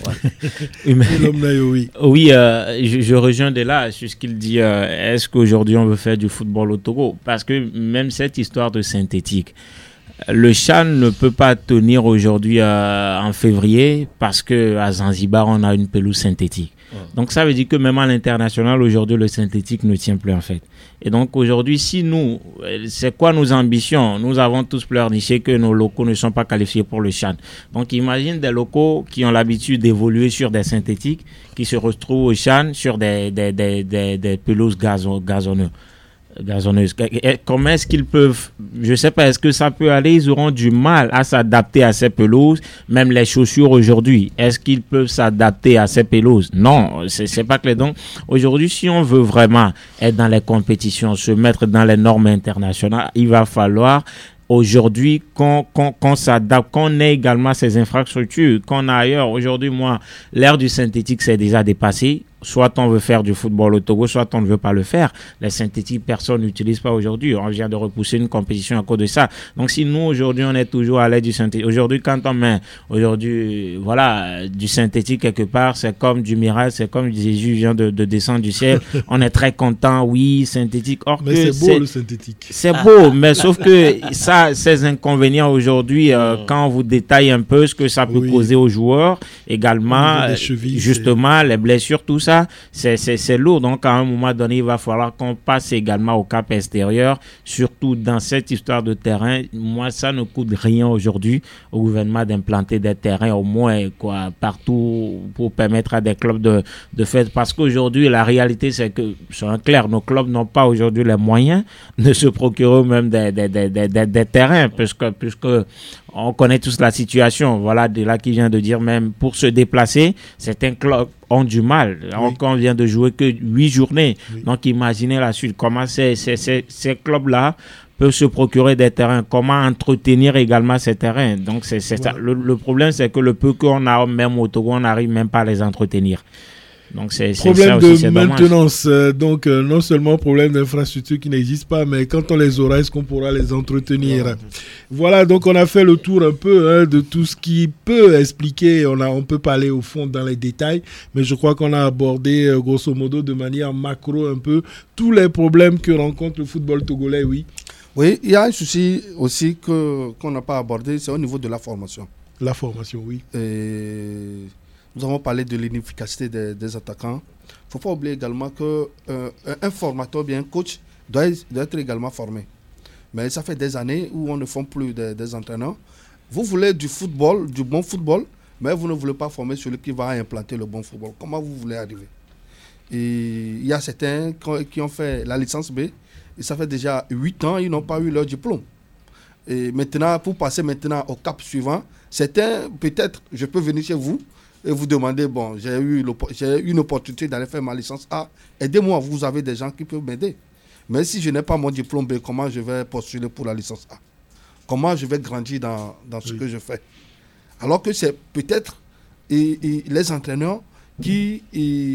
Oui, je rejoins de là sur ce qu'il dit. Est-ce qu'aujourd'hui on veut faire du football au Togo? Parce que même cette histoire de synthétique, le CHAN ne peut pas tenir aujourd'hui en février parce que à Zanzibar on a une pelouse synthétique. Donc ça veut dire que même à l'international aujourd'hui le synthétique ne tient plus en fait. Et donc aujourd'hui, si nous, c'est quoi nos ambitions? Nous avons tous pleurniché que nos locaux ne sont pas qualifiés pour le CHAN. Donc imagine des locaux qui ont l'habitude d'évoluer sur des synthétiques qui se retrouvent au CHAN sur des pelouses gazonneuses. Comment est-ce qu'ils peuvent, je sais pas, est-ce que ça peut aller? Ils auront du mal à s'adapter à ces pelouses. Même les chaussures aujourd'hui, est-ce qu'ils peuvent s'adapter à ces pelouses? Non, c'est pas clair. Donc aujourd'hui, si on veut vraiment être dans les compétitions, se mettre dans les normes internationales, il va falloir aujourd'hui qu'on s'adapte, qu'on ait également ces infrastructures qu'on a ailleurs. Aujourd'hui, moi, l'ère du synthétique s'est déjà dépassée. Soit on veut faire du football au Togo, soit on ne veut pas le faire. Les synthétiques, personne n'utilise pas aujourd'hui. On vient de repousser une compétition à cause de ça. Donc si nous, aujourd'hui, on est toujours à l'aide du synthétique. Aujourd'hui, quand on met, du synthétique quelque part, c'est comme du miracle, c'est comme Jésus vient de descendre du ciel. On est très content, oui, synthétique. Or mais que c'est beau le synthétique. C'est beau, mais sauf que ça, ces inconvénients aujourd'hui, quand on vous détaille un peu ce que ça peut causer aux joueurs, également, chevilles, justement, les blessures, tout ça, c'est lourd. Donc, à un moment donné, il va falloir qu'on passe également au cap extérieur, surtout dans cette histoire de terrain. Moi, ça ne coûte rien aujourd'hui au gouvernement d'implanter des terrains au moins partout pour permettre à des clubs de faire. Parce qu'aujourd'hui, la réalité, c'est que, c'est clair, nos clubs n'ont pas aujourd'hui les moyens de se procurer même des terrains, puisque on connaît tous la situation. Voilà, de là qui vient de dire même pour se déplacer, certains clubs ont du mal. Oui. On vient de jouer que 8 journées. Oui. Donc, imaginez la suite. Comment ces clubs-là peuvent se procurer des terrains. Comment entretenir également ces terrains. Donc, c'est ça. Le problème, c'est que le peu qu'on a, même au Togo, on n'arrive même pas à les entretenir. Donc problème de maintenance, donc non seulement problème d'infrastructure qui n'existe pas, mais quand on les aura, est-ce qu'on pourra les entretenir? Voilà, donc on a fait le tour un peu de tout ce qui peut expliquer, on peut pas aller au fond dans les détails, mais je crois qu'on a abordé grosso modo de manière macro un peu tous les problèmes que rencontre le football togolais, oui. Oui, il y a un souci aussi qu'on n'a pas abordé, c'est au niveau de la formation. La formation, oui. Nous avons parlé de l'inefficacité des attaquants. Il ne faut pas oublier également qu'un formateur, bien un coach, doit être également formé. Mais ça fait des années où on ne forme plus des entraîneurs. Vous voulez du football, du bon football, mais vous ne voulez pas former celui qui va implanter le bon football. Comment vous voulez arriver? Et il y a certains qui ont fait la licence B, et ça fait déjà 8 ans, ils n'ont pas eu leur diplôme. Et maintenant, pour passer maintenant au cap suivant, certains, peut-être, je peux venir chez vous, et vous demandez, bon, j'ai eu une opportunité d'aller faire ma licence A, aidez-moi, vous avez des gens qui peuvent m'aider. Mais si je n'ai pas mon diplôme B, comment je vais postuler pour la licence A? Comment je vais grandir dans ce que je fais? Alors que c'est peut-être les entraîneurs qui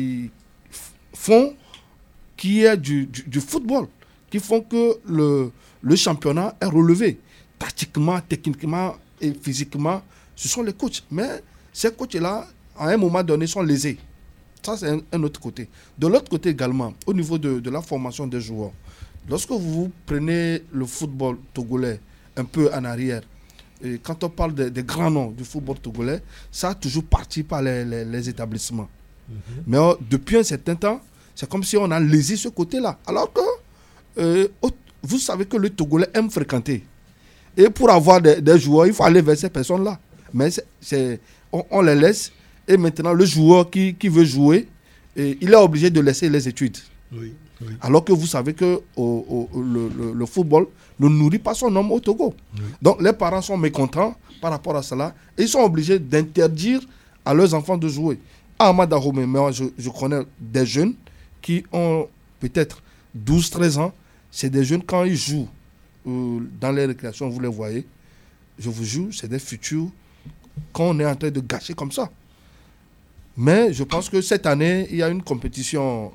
font qu'il y ait du football, qui font que le championnat est relevé. Tactiquement, techniquement et physiquement, ce sont les coachs. Mais ces coachs-là, à un moment donné, sont lésés. Ça, c'est un autre côté. De l'autre côté également, au niveau de la formation des joueurs, lorsque vous prenez le football togolais un peu en arrière, et quand on parle des grands noms du football togolais, ça a toujours parti par les établissements. Mais depuis un certain temps, c'est comme si on a lésé ce côté-là. Alors que vous savez que le Togolais aime fréquenter. Et pour avoir des joueurs, il faut aller vers ces personnes-là. Mais on les laisse. Et maintenant, le joueur qui veut jouer, il est obligé de laisser les études. Oui. Alors que vous savez que le football ne nourrit pas son homme au Togo. Oui. Donc, les parents sont mécontents par rapport à cela. Et ils sont obligés d'interdire à leurs enfants de jouer. À Amadahome, moi, je connais des jeunes qui ont peut-être 12-13 ans. C'est des jeunes, quand ils jouent dans les récréations, vous les voyez, je vous jure, c'est des futurs qu'on est en train de gâcher comme ça. Mais je pense que cette année, il y a une compétition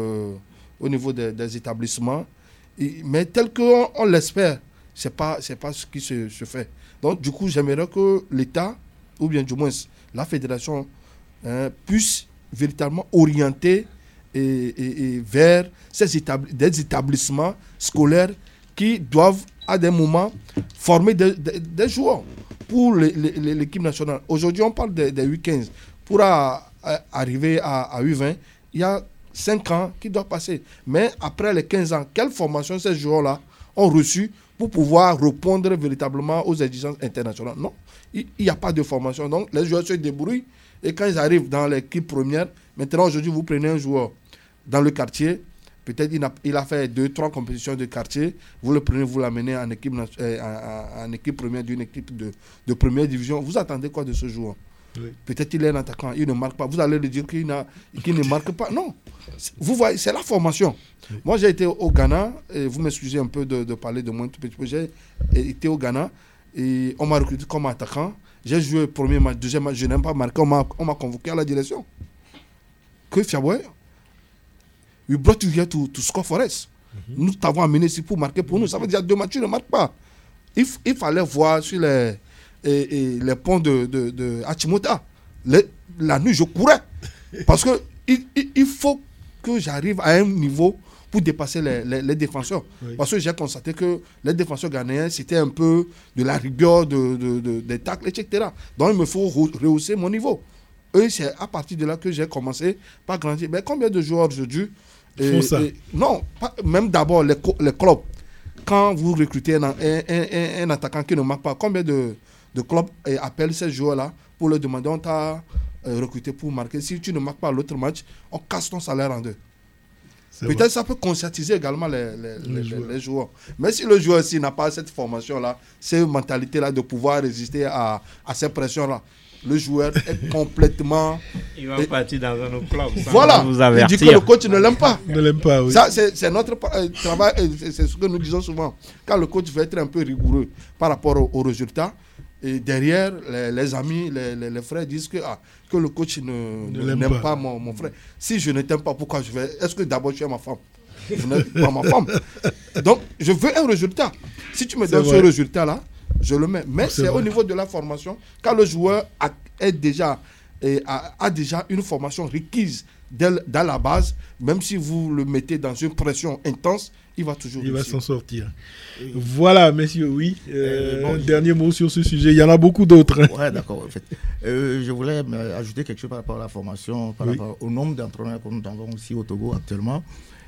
au niveau des établissements. Mais tel qu'on l'espère, ce n'est pas ce qui se fait. Donc, du coup, j'aimerais que l'État, ou bien du moins la fédération, puisse véritablement orienter et vers des établissements scolaires qui doivent, à des moments, former des joueurs pour l'équipe nationale. Aujourd'hui, on parle des U15. Pour arriver à U20, il y a 5 ans qui doivent passer. Mais après les 15 ans, quelle formation ces joueurs-là ont reçu pour pouvoir répondre véritablement aux exigences internationales? Non, il n'y a pas de formation. Donc, les joueurs se débrouillent. Et quand ils arrivent dans l'équipe première, maintenant, aujourd'hui, vous prenez un joueur dans le quartier, peut-être il a fait 2-3 compétitions de quartier, vous le prenez, vous l'amenez en équipe première d'une équipe de première division. Vous attendez quoi de ce joueur? Oui. Peut-être il est un attaquant, il ne marque pas. Vous allez lui dire qu'il ne marque pas. Non. Vous voyez, c'est la formation. Oui. Moi, j'ai été au Ghana, et vous m'excusez un peu de parler de moi tout petit peu. J'ai été au Ghana et on m'a recruté comme attaquant. J'ai joué premier match, deuxième match, je n'ai pas marqué. On m'a convoqué à la direction. Que Fiaboué, we brought you here to score for us. Nous t'avons amené ici pour marquer pour nous. Ça veut dire 2 matchs, tu ne marques pas. Il fallait voir sur les ponts de Hachimota. La nuit, je courais. Parce que il faut que j'arrive à un niveau pour dépasser les défenseurs. Oui. Parce que j'ai constaté que les défenseurs ghanéens, c'était un peu de la rigueur, des tacles, etc. Donc, il me faut rehausser mon niveau. Et c'est à partir de là que j'ai commencé par grandir. Mais combien de joueurs aujourd'hui font ça? Non, même d'abord les clubs. Quand vous recrutez un attaquant qui ne marque pas, combien de clubs appellent ces joueurs-là pour leur demander, on t'a recruté pour marquer. Si tu ne marques pas l'autre match, on casse ton salaire en 2. Peut-être vrai. Ça peut conscientiser également les joueurs. Mais si le joueur n'a pas cette formation-là, cette mentalité-là de pouvoir résister à ces pressions-là, le joueur est complètement... Il va partir dans un autre club. Voilà, il dit que le coach ne l'aime pas. Ne l'aime pas, oui. Ça, c'est notre travail, c'est ce que nous disons souvent. Quand le coach veut être un peu rigoureux par rapport aux résultats, et derrière, les amis, les frères disent que le coach n'aime pas mon frère. Si je ne t'aime pas, pourquoi je vais... Est-ce que d'abord tu es ma femme? Vous n'êtes pas ma femme. Donc, je veux un résultat. Si tu me donnes ce résultat-là, je le mets. Mais c'est au niveau de la formation. Quand le joueur a déjà une formation requise dans la base, même si vous le mettez dans une pression intense, il va toujours réussir. Va s'en sortir. Voilà, messieurs, oui. Un dernier mot sur ce sujet. Il y en a beaucoup d'autres. Hein. Oui, d'accord. En fait. Je voulais ajouter quelque chose par rapport à la formation, par rapport au nombre d'entraîneurs que nous avons aussi au Togo actuellement.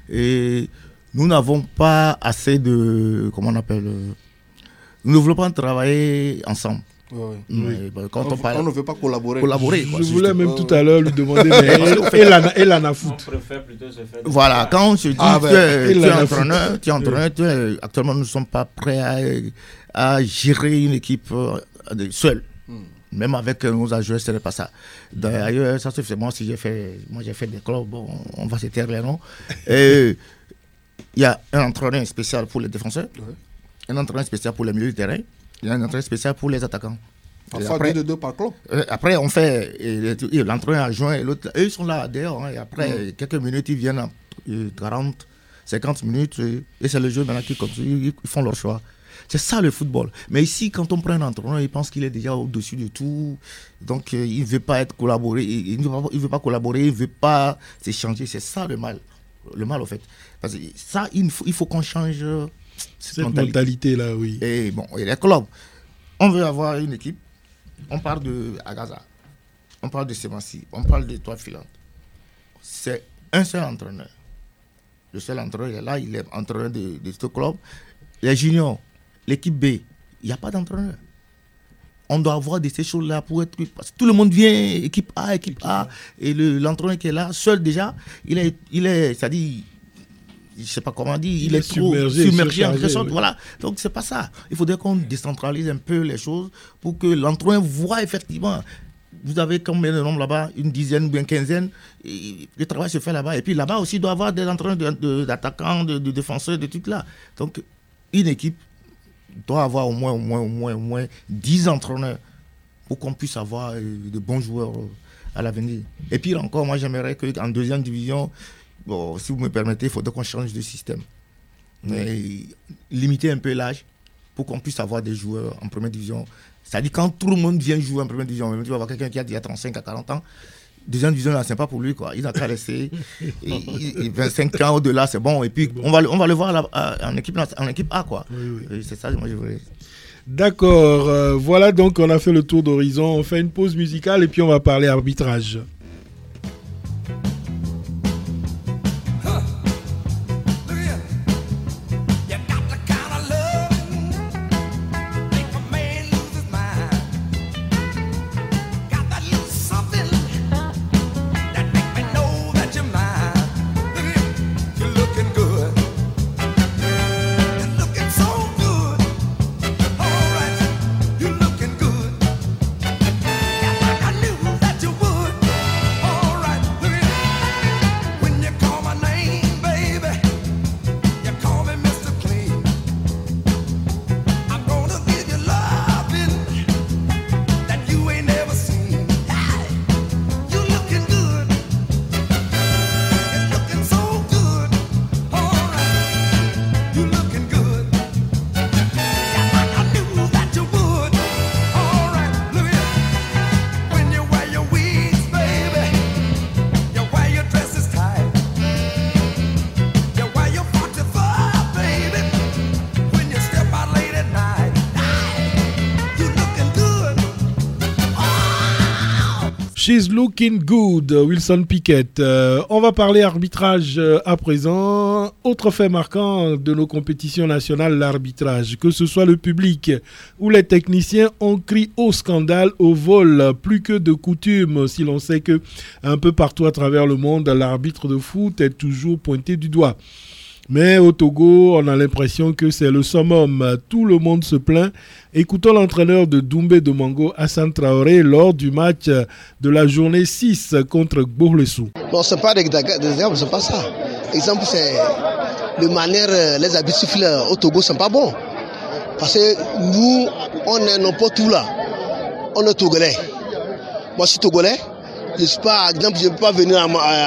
Et nous n'avons pas assez de... Comment on appelle nous ne voulons pas travailler ensemble. Oui. Quand on ne veut pas collaborer. Je voulais même tout à l'heure lui demander, mais et l'anafoot. On préfère plutôt se faire... Voilà, quand on se dit que tu es entraîneur, actuellement nous ne sommes pas prêts à gérer une équipe seule. Même avec nos joueurs, ce n'est pas ça. D'ailleurs, ça se fait. Moi j'ai fait des clubs, bon, on va se taire les noms. Il y a un entraîneur spécial pour les défenseurs, un entraîneur spécial pour les milieux de terrain, il y a un entraîneur spécial pour les attaquants. Après, deux par club. Après, on fait l'entraîneur adjoint et l'autre. Eux, ils sont là dehors. Et après, quelques minutes, ils viennent à 40, 50 minutes. Et c'est le jeu maintenant qui continue. Ils font leur choix. C'est ça le football. Mais ici, quand on prend un entraîneur, il pense qu'il est déjà au-dessus de tout. Donc, il ne veut pas être collaboré. Il ne veut pas collaborer. Il ne veut pas s'échanger. C'est ça le mal. Le mal, au fait. Parce que ça, il faut qu'on change cette mentalité-là, oui. Et bon, et les clubs. On veut avoir une équipe. On parle de Agaza. On parle de Semassi. On parle de Toit Filante. C'est un seul entraîneur. Le seul entraîneur est là. Il est entraîneur de ce club. Les juniors. L'équipe B, il n'y a pas d'entraîneur. On doit avoir ces choses-là pour être... Parce que tout le monde vient, équipe A, et l'entraîneur qui est là, seul déjà, il est c'est-à-dire, je ne sais pas comment dire, il est trop submergé en quelque sorte. Oui. Voilà. Donc, c'est pas ça. Il faudrait qu'on décentralise un peu les choses pour que l'entraîneur voit effectivement... Vous avez combien de nombres là-bas? Une dizaine ou une quinzaine. Le travail se fait là-bas. Et puis là-bas aussi, il doit y avoir des entraîneurs d'attaquants, de défenseurs, de trucs là. Donc, une équipe doit avoir au moins 10 entraîneurs pour qu'on puisse avoir de bons joueurs à l'avenir. Et puis encore, moi j'aimerais qu'en deuxième division, bon, si vous me permettez, il faudrait qu'on change de système. Mais limiter un peu l'âge pour qu'on puisse avoir des joueurs en première division. C'est-à-dire quand tout le monde vient jouer en première division, même tu vas avoir quelqu'un qui a 35 à 40 ans, deuxième division, là, c'est pas pour lui, quoi. Il a qu'à rester. 25 ans au-delà, c'est bon. Et puis, on va le voir là, en équipe A, quoi. Oui. C'est ça, moi, je voulais. D'accord. Voilà, donc, on a fait le tour d'horizon. On fait une pause musicale et puis on va parler arbitrage. She's looking good, Wilson Pickett. On va parler arbitrage à présent. Autre fait marquant de nos compétitions nationales, l'arbitrage. Que ce soit le public ou les techniciens, on crie au scandale, au vol, plus que de coutume. Si l'on sait que un peu partout à travers le monde, l'arbitre de foot est toujours pointé du doigt. Mais au Togo, on a l'impression que c'est le summum. Tout le monde se plaint. Écoutons l'entraîneur de Doumbé de Mango, Hassan Traoré, lors du match de la journée 6 contre Gbourlessou. Non, ce n'est pas des exemples, ce n'est pas ça. Exemple, c'est le manière, les habits sifflent au Togo, ce n'est pas bon. Parce que nous, on est non pas tout là. On est Togolais. Moi, je suis Togolais. Je suis pas, exemple, je ne peux pas venir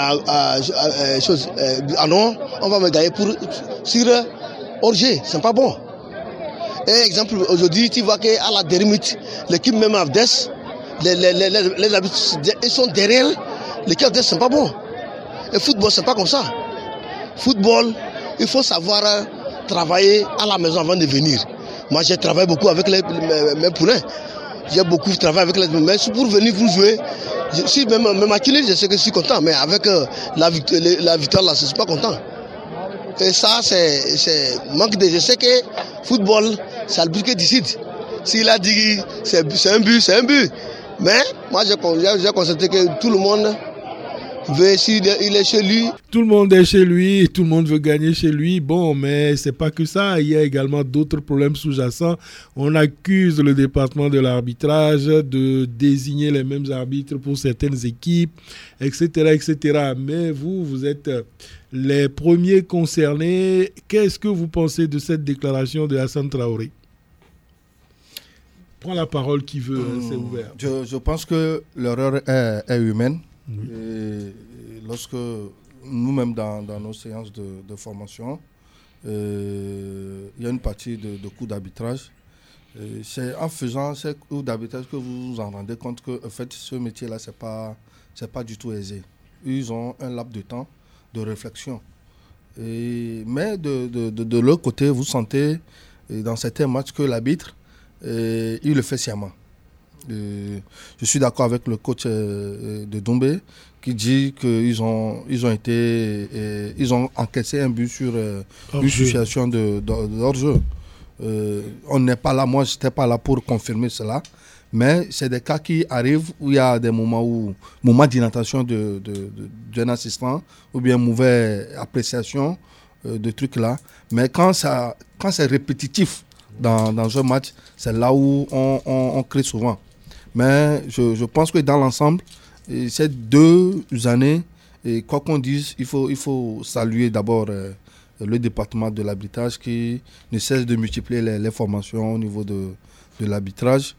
non, on va me gagner sur Orgé, c'est pas bon. Et exemple, aujourd'hui, tu vois qu'à la dernière minute, l'équipe même Avdes, les habitudes, ils sont derrière l'équipe Avdes, c'est pas bon. Et football, c'est pas comme ça. Football, il faut savoir travailler à la maison avant de venir. Moi, j'ai travaillé beaucoup avec mes poulains. J'ai beaucoup travaillé avec les mais pour venir pour jouer, je suis même à Kili, je sais que je suis content, mais avec la victoire là, je ne suis pas content. Et ça, c'est manque de. Je sais que football, c'est le but qui décide. S'il a dit c'est un but, c'est un but. Mais moi, j'ai constaté que tout le monde veut, s'il est chez lui. Tout le monde est chez lui, tout le monde veut gagner chez lui. Bon, mais c'est pas que ça. Il y a également d'autres problèmes sous-jacents. On accuse le département de l'arbitrage de désigner les mêmes arbitres pour certaines équipes, etc., etc. Mais vous êtes les premiers concernés. Qu'est-ce que vous pensez de cette déclaration de Hassan Traoré? Prends la parole qui veut, c'est ouvert. Je pense que l'erreur est humaine. Oui. Et lorsque nous-mêmes dans nos séances de formation, il y a une partie de cours d'arbitrage. C'est en faisant ces cours d'arbitrage que vous vous en rendez compte que en fait, ce métier-là, c'est pas du tout aisé. Ils ont un laps de temps de réflexion. Mais de l'autre côté, vous sentez dans certains matchs que l'arbitre, il le fait sciemment. Je suis d'accord avec le coach de Doumbé qui dit qu'ils ont encaissé un but sur une situation d'hors-jeu. On n'est pas là, moi je n'étais pas là pour confirmer cela, mais c'est des cas qui arrivent où il y a des moments d'inattention d'un assistant ou bien mauvaise appréciation de trucs là. Mais quand c'est répétitif dans un match, c'est là où on crée souvent. Mais je pense que dans l'ensemble, ces 2 années, et quoi qu'on dise, il faut saluer d'abord le département de l'arbitrage qui ne cesse de multiplier les formations au niveau de l'arbitrage.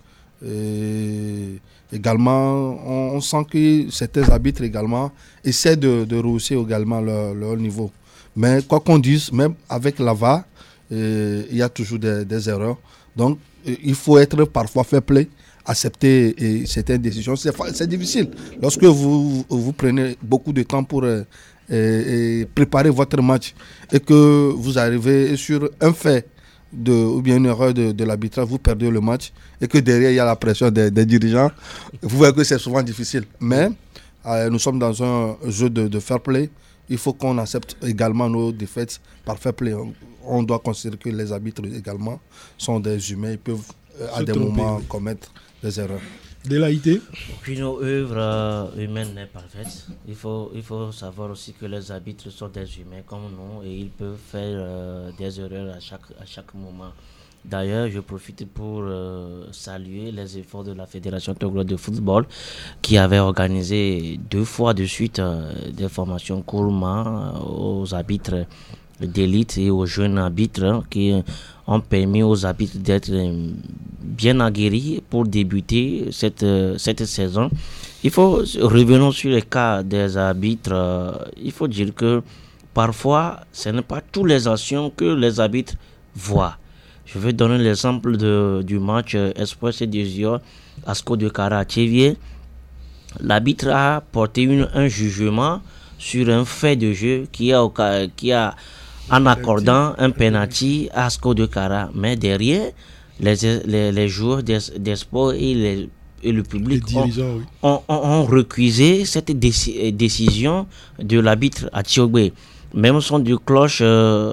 Et également, on sent que certains arbitres également essaient de rehausser également leur niveau. Mais quoi qu'on dise, même avec la VAR, il y a toujours des erreurs. Donc, il faut être parfois fair play, accepter certaines décisions. C'est difficile. Lorsque vous prenez beaucoup de temps pour préparer votre match et que vous arrivez sur un fait ou bien une erreur de l'arbitrage, vous perdez le match et que derrière il y a la pression des dirigeants, vous voyez que c'est souvent difficile. Mais nous sommes dans un jeu de fair play. Il faut qu'on accepte également nos défaites par fair play. On doit considérer que les arbitres également sont des humains. Ils peuvent à des moments commettre des erreurs. Délaïté. Aucune œuvre humaine n'est parfaite. Il faut savoir aussi que les arbitres sont des humains comme nous et ils peuvent faire des erreurs à chaque moment. D'ailleurs, je profite pour saluer les efforts de la Fédération togolaise de football qui avait organisé 2 fois de suite des formations courtement aux arbitres d'élite et aux jeunes arbitres qui ont permis aux arbitres d'être bien aguerris pour débuter cette saison. Revenons sur le cas des arbitres, il faut dire que parfois, ce n'est pas toutes les actions que les arbitres voient. Je vais donner l'exemple du match Espoir C2 Asco de Kara à Tchévier. L'arbitre a porté un jugement sur un fait de jeu qui a en accordant un penalty à Asco de Kara. Mais derrière, les joueurs d'Espoir et le public ont recusé cette décision de l'arbitre à Tchogbe. Même son de cloche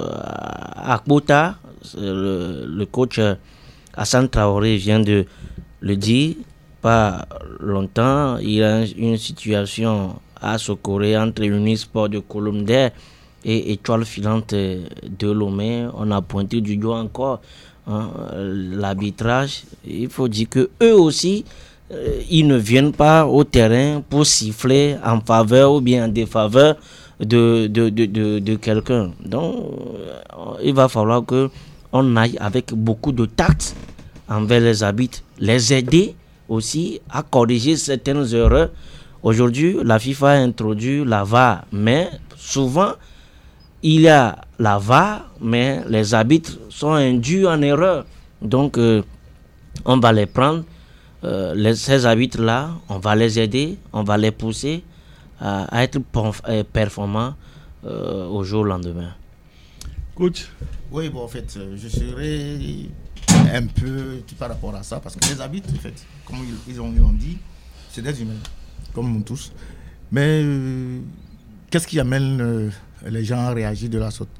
à Kota, le coach Hassan Traoré vient de le dire, pas longtemps, il y a une situation à Sokoré entre l'Unisport de Colombe et étoile filante de Lomé. On a pointé du doigt encore l'arbitrage. Il faut dire que eux aussi, ils ne viennent pas au terrain pour siffler en faveur ou bien en défaveur de quelqu'un. Donc, il va falloir que on aille avec beaucoup de tact envers les arbitres, les aider aussi à corriger certaines erreurs. Aujourd'hui, la FIFA a introduit la VAR, mais souvent, il y a la VAR, mais les arbitres sont induits en erreur. Donc, on va les prendre, ces arbitres-là, on va les aider, on va les pousser à être performants au jour lendemain. Coach? Oui, bon, en fait, je serais un peu par rapport à ça, parce que les arbitres, en fait, comme ils l'ont dit, c'est des humains, comme nous tous. Mais qu'est-ce qui amène les gens à réagir de la sorte?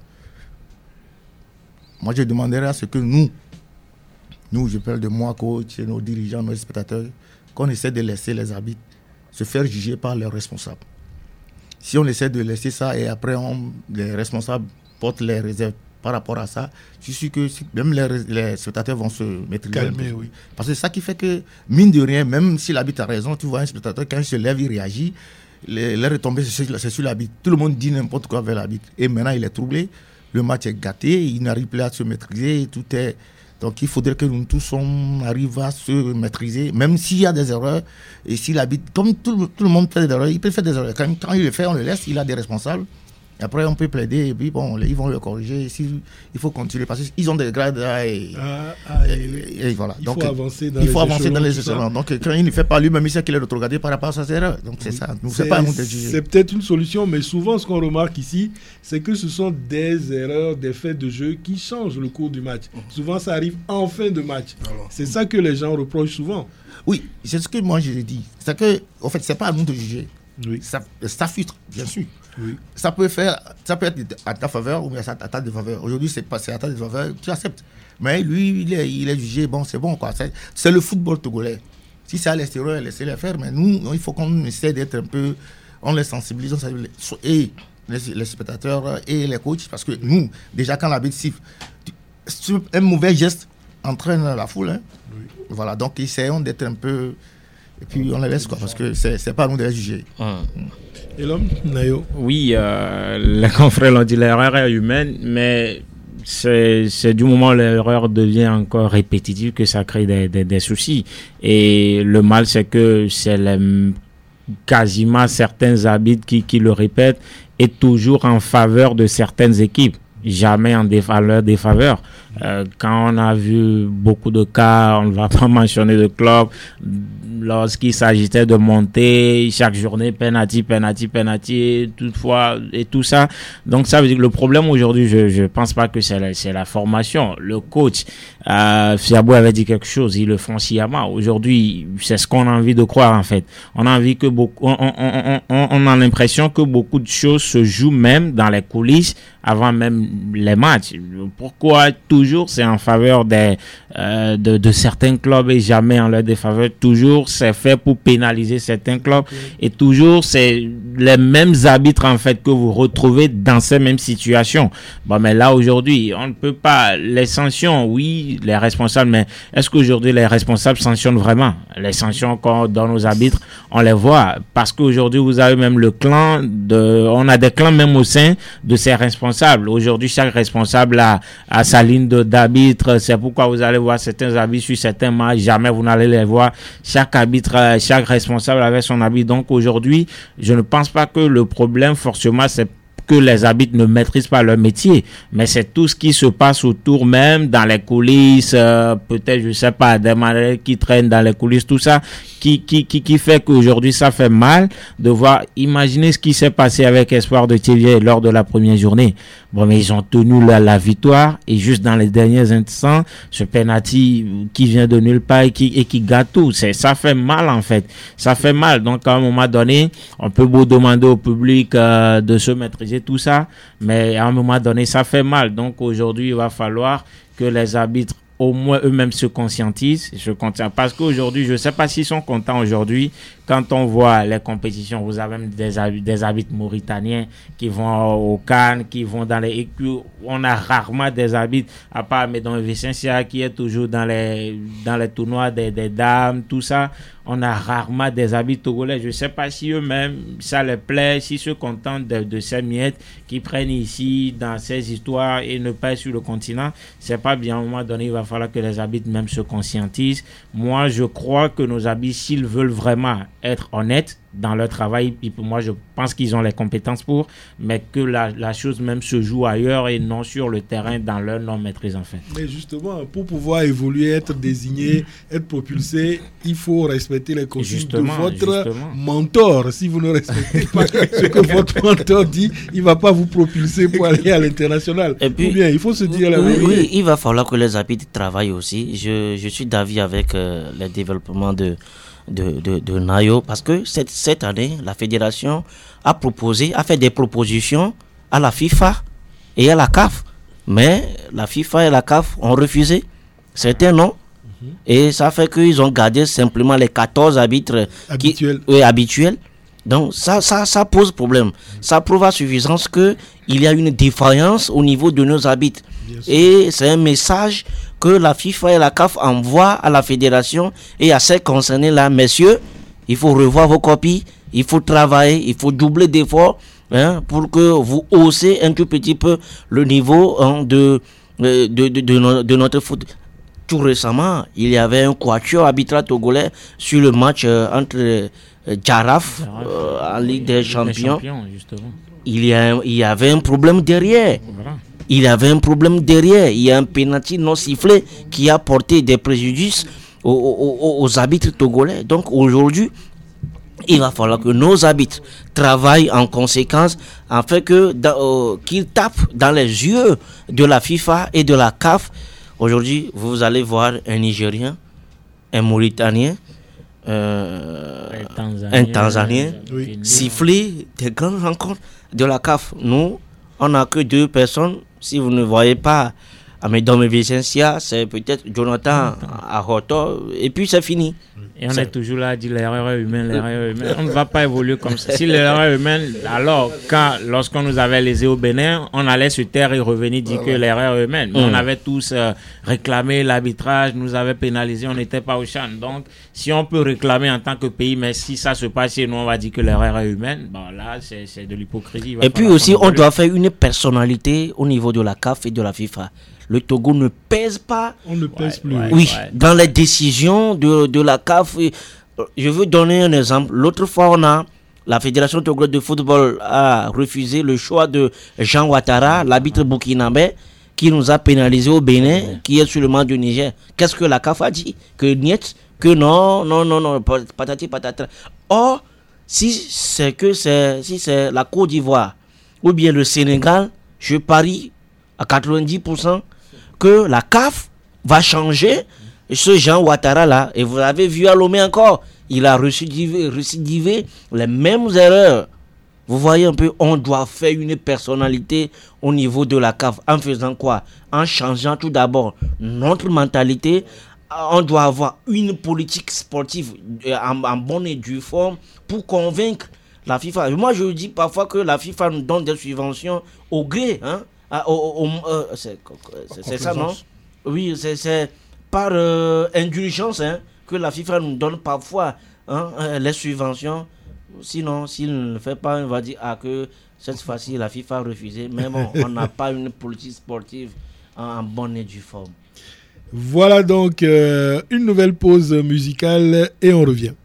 Moi, je demanderais à ce que nous, je parle de moi, coach, nos dirigeants, nos spectateurs, qu'on essaie de laisser les arbitres se faire juger par leurs responsables. Si on essaie de laisser ça et après les responsables portent les réserves par rapport à ça, je suis sûr que même les spectateurs vont se mettre calmer, oui. Parce que c'est ça qui fait que, mine de rien, même si l'arbitre a raison, tu vois un spectateur, quand il se lève, il réagit, les retombées, c'est sur l'arbitre. Tout le monde dit n'importe quoi vers l'arbitre. Et maintenant, il est troublé, le match est gâté, il n'arrive plus à se maîtriser, tout est... Donc, il faudrait que nous tous, on arrive à se maîtriser, même s'il y a des erreurs. Et si l'arbitre, comme tout le monde fait des erreurs, il peut faire des erreurs. Quand il le fait, on le laisse, il a des responsables. Après, on peut plaider et puis, bon, ils vont le corriger. Il faut continuer parce qu'ils ont des grades et voilà. Il faut avancer dans les échelons. Donc, quand il ne fait pas lui-même, il sait qu'il est rétrogradé par rapport à ses erreurs. Donc, c'est ça. Nous, c'est pas à nous de juger. C'est peut-être une solution, mais souvent, ce qu'on remarque ici, c'est que ce sont des erreurs, des faits de jeu qui changent le cours du match. Souvent, ça arrive en fin de match. C'est ça que les gens reprochent souvent. Oui, c'est ce que moi, je dis. C'est que, en fait, c'est pas à nous de juger. Oui. Ça filtre, bien sûr. Oui. Ça peut être à ta faveur ou à ta défaveur. Aujourd'hui, c'est à ta défaveur, tu acceptes. Mais lui, il est jugé, bon, c'est bon, quoi. C'est le football togolais. Si c'est à l'extérieur, laissez-les faire. Mais nous, il faut qu'on essaie d'être un peu... On les sensibilise, et les spectateurs et les coachs. Parce que nous, déjà, quand l'arbitre siffle, un mauvais geste entraîne la foule. Hein. Oui. Voilà, donc essayons d'être un peu... Et puis on les laisse, quoi, parce que c'est pas à nous de les juger. Et l'homme, Nayo? Oui, les confrères l'ont dit, l'erreur est humaine, mais c'est du moment où l'erreur devient encore répétitive que ça crée des soucis. Et le mal, c'est que c'est quasiment certains arbitres qui le répètent et toujours en faveur de certaines équipes. Jamais en leur défaveur. Quand on a vu beaucoup de cas, on ne va pas mentionner de club, lorsqu'il s'agissait de monter chaque journée, penalty, toutefois, et tout ça. Donc ça veut dire que le problème aujourd'hui, je pense pas que c'est la formation. Le coach, Fiabo avait dit quelque chose, ils le font sciemment. Aujourd'hui, c'est ce qu'on a envie de croire, en fait. On a envie que on a l'impression que beaucoup de choses se jouent même dans les coulisses avant même les matchs. Pourquoi toujours c'est en faveur de certains clubs et jamais en leur défaveur? Toujours c'est fait pour pénaliser certains clubs et toujours c'est les mêmes arbitres en fait que vous retrouvez dans ces mêmes situations. Bon, mais là aujourd'hui on ne peut pas, les sanctions, oui, les responsables, mais est-ce qu'aujourd'hui les responsables sanctionnent vraiment? Les sanctions qu'on donne aux arbitres, on les voit, parce qu'aujourd'hui vous avez même le clan on a des clans même au sein de ces responsables. Aujourd'hui chaque responsable a sa ligne d'arbitre. C'est pourquoi vous allez voir certains arbitres sur certains matchs, jamais vous n'allez les voir. Chaque arbitre, chaque responsable avait son arbitre. Donc aujourd'hui, je ne pense pas que le problème forcément c'est que les arbitres ne maîtrisent pas leur métier, mais c'est tout ce qui se passe autour, même dans les coulisses, peut-être, je sais pas, des malades qui traînent dans les coulisses, tout ça, qui fait qu'aujourd'hui ça fait mal de voir. Imaginez ce qui s'est passé avec Espoir de Thiéviers lors de la première journée. Bon, mais ils ont tenu la victoire et juste dans les derniers instants, ce penalty qui vient de nulle part et qui gâte tout. Ça fait mal, en fait. Ça fait mal. Donc, à un moment donné, on peut beau demander au public de se maîtriser tout ça, mais à un moment donné, ça fait mal. Donc, aujourd'hui, il va falloir que les arbitres au moins eux-mêmes se conscientisent. Parce qu'aujourd'hui, je ne sais pas s'ils sont contents aujourd'hui. Quand on voit les compétitions, vous avez même des arbitres mauritaniens qui vont au Cannes, qui vont dans les... On a rarement des arbitres, à part Médon Vicentia qui est toujours dans les tournois des dames, tout ça. On a rarement des arbitres togolais. Je ne sais pas si eux-mêmes, ça les plaît, s'ils se contentent de ces miettes qu'ils prennent ici, dans ces histoires, et ne pas sur le continent. C'est pas bien. À un moment donné, il va falloir que les arbitres même se conscientisent. Moi, je crois que nos arbitres, s'ils veulent vraiment être honnêtes dans leur travail, moi je pense qu'ils ont les compétences pour, mais que la chose même se joue ailleurs et non sur le terrain dans leur non-maîtrise en fait. Mais justement, pour pouvoir évoluer, être désigné, être propulsé, il faut respecter les consignes de votre mentor. Si vous ne respectez pas ce que votre mentor dit, il ne va pas vous propulser pour aller à l'international. Et puis, ou bien, il faut se dire la vérité. Oui, il va falloir que les arbitres travaillent aussi. Je suis d'avis avec le développement de Nayo, parce que cette année, la fédération a fait des propositions à la FIFA et à la CAF, mais la FIFA et la CAF ont refusé. Certains non. Et ça fait qu'ils ont gardé simplement les 14 arbitres habituels. Donc ça pose problème. Ça prouve à suffisance qu'il y a une défaillance au niveau de nos arbitres. Et c'est un message que la FIFA et la CAF envoient à la fédération et à ces concernés-là. Messieurs, il faut revoir vos copies, il faut travailler, il faut doubler d'efforts pour que vous haussez un tout petit peu le niveau de notre foot. Tout récemment, il y avait un quatuor arbitral togolais sur le match entre Jaraf en Ligue des Champions. Il y avait un problème derrière. Voilà. Il y avait un problème derrière. Il y a un pénalty non sifflé qui a porté des préjudices aux arbitres togolais. Donc aujourd'hui, il va falloir que nos arbitres travaillent en conséquence afin qu'ils tapent dans les yeux de la FIFA et de la CAF. Aujourd'hui, vous allez voir un Nigérien, un Mauritanien, un Tanzanien siffler des grandes rencontres de la CAF. Nous, on n'a que 2 personnes. Si vous ne voyez pas Amédome Vicentia, c'est peut-être Jonathan Ahoto, et puis c'est fini. Et on est toujours là à dire l'erreur humaine. On ne va pas évoluer comme ça. Si l'erreur humaine, alors lorsqu'on nous avait lésés au Bénin, on allait se taire et revenir dire que l'erreur humaine. Mais on avait tous réclamé l'arbitrage, nous avait pénalisé, on n'était pas au champ. Donc, si on peut réclamer en tant que pays, mais si ça se passe chez nous, on va dire que l'erreur est humaine, bon là, c'est de l'hypocrisie. Et puis aussi, on doit faire une personnalité au niveau de la CAF et de la FIFA. Le Togo ne pèse pas. On ne pèse plus. Dans les décisions de la CAF. Je veux donner un exemple. L'autre fois, la Fédération togolaise de football a refusé le choix de Jean Ouattara, l'arbitre burkinabé, qui nous a pénalisé au Bénin, qui est sur le match du Niger. Qu'est-ce que la CAF a dit? Que niet, que non, patati patata. Or, si c'est la Côte d'Ivoire ou bien le Sénégal, je parie à 90% que la CAF va changer ce Jean Ouattara là. Et vous avez vu à Lomé encore, il a récidivé les mêmes erreurs. Vous voyez un peu, on doit faire une personnalité au niveau de la CAF. En faisant quoi? En changeant tout d'abord notre mentalité. On doit avoir une politique sportive en bonne et due forme pour convaincre la FIFA. Moi je dis parfois que la FIFA nous donne des subventions au gré, c'est ça, non? Oui, c'est par indulgence que la FIFA nous donne parfois les subventions. Sinon, s'il ne le fait pas, on va dire que cette fois-ci, la FIFA a refusé. Mais bon, on n'a pas une politique sportive en bonne et due forme. Voilà donc une nouvelle pause musicale et on revient.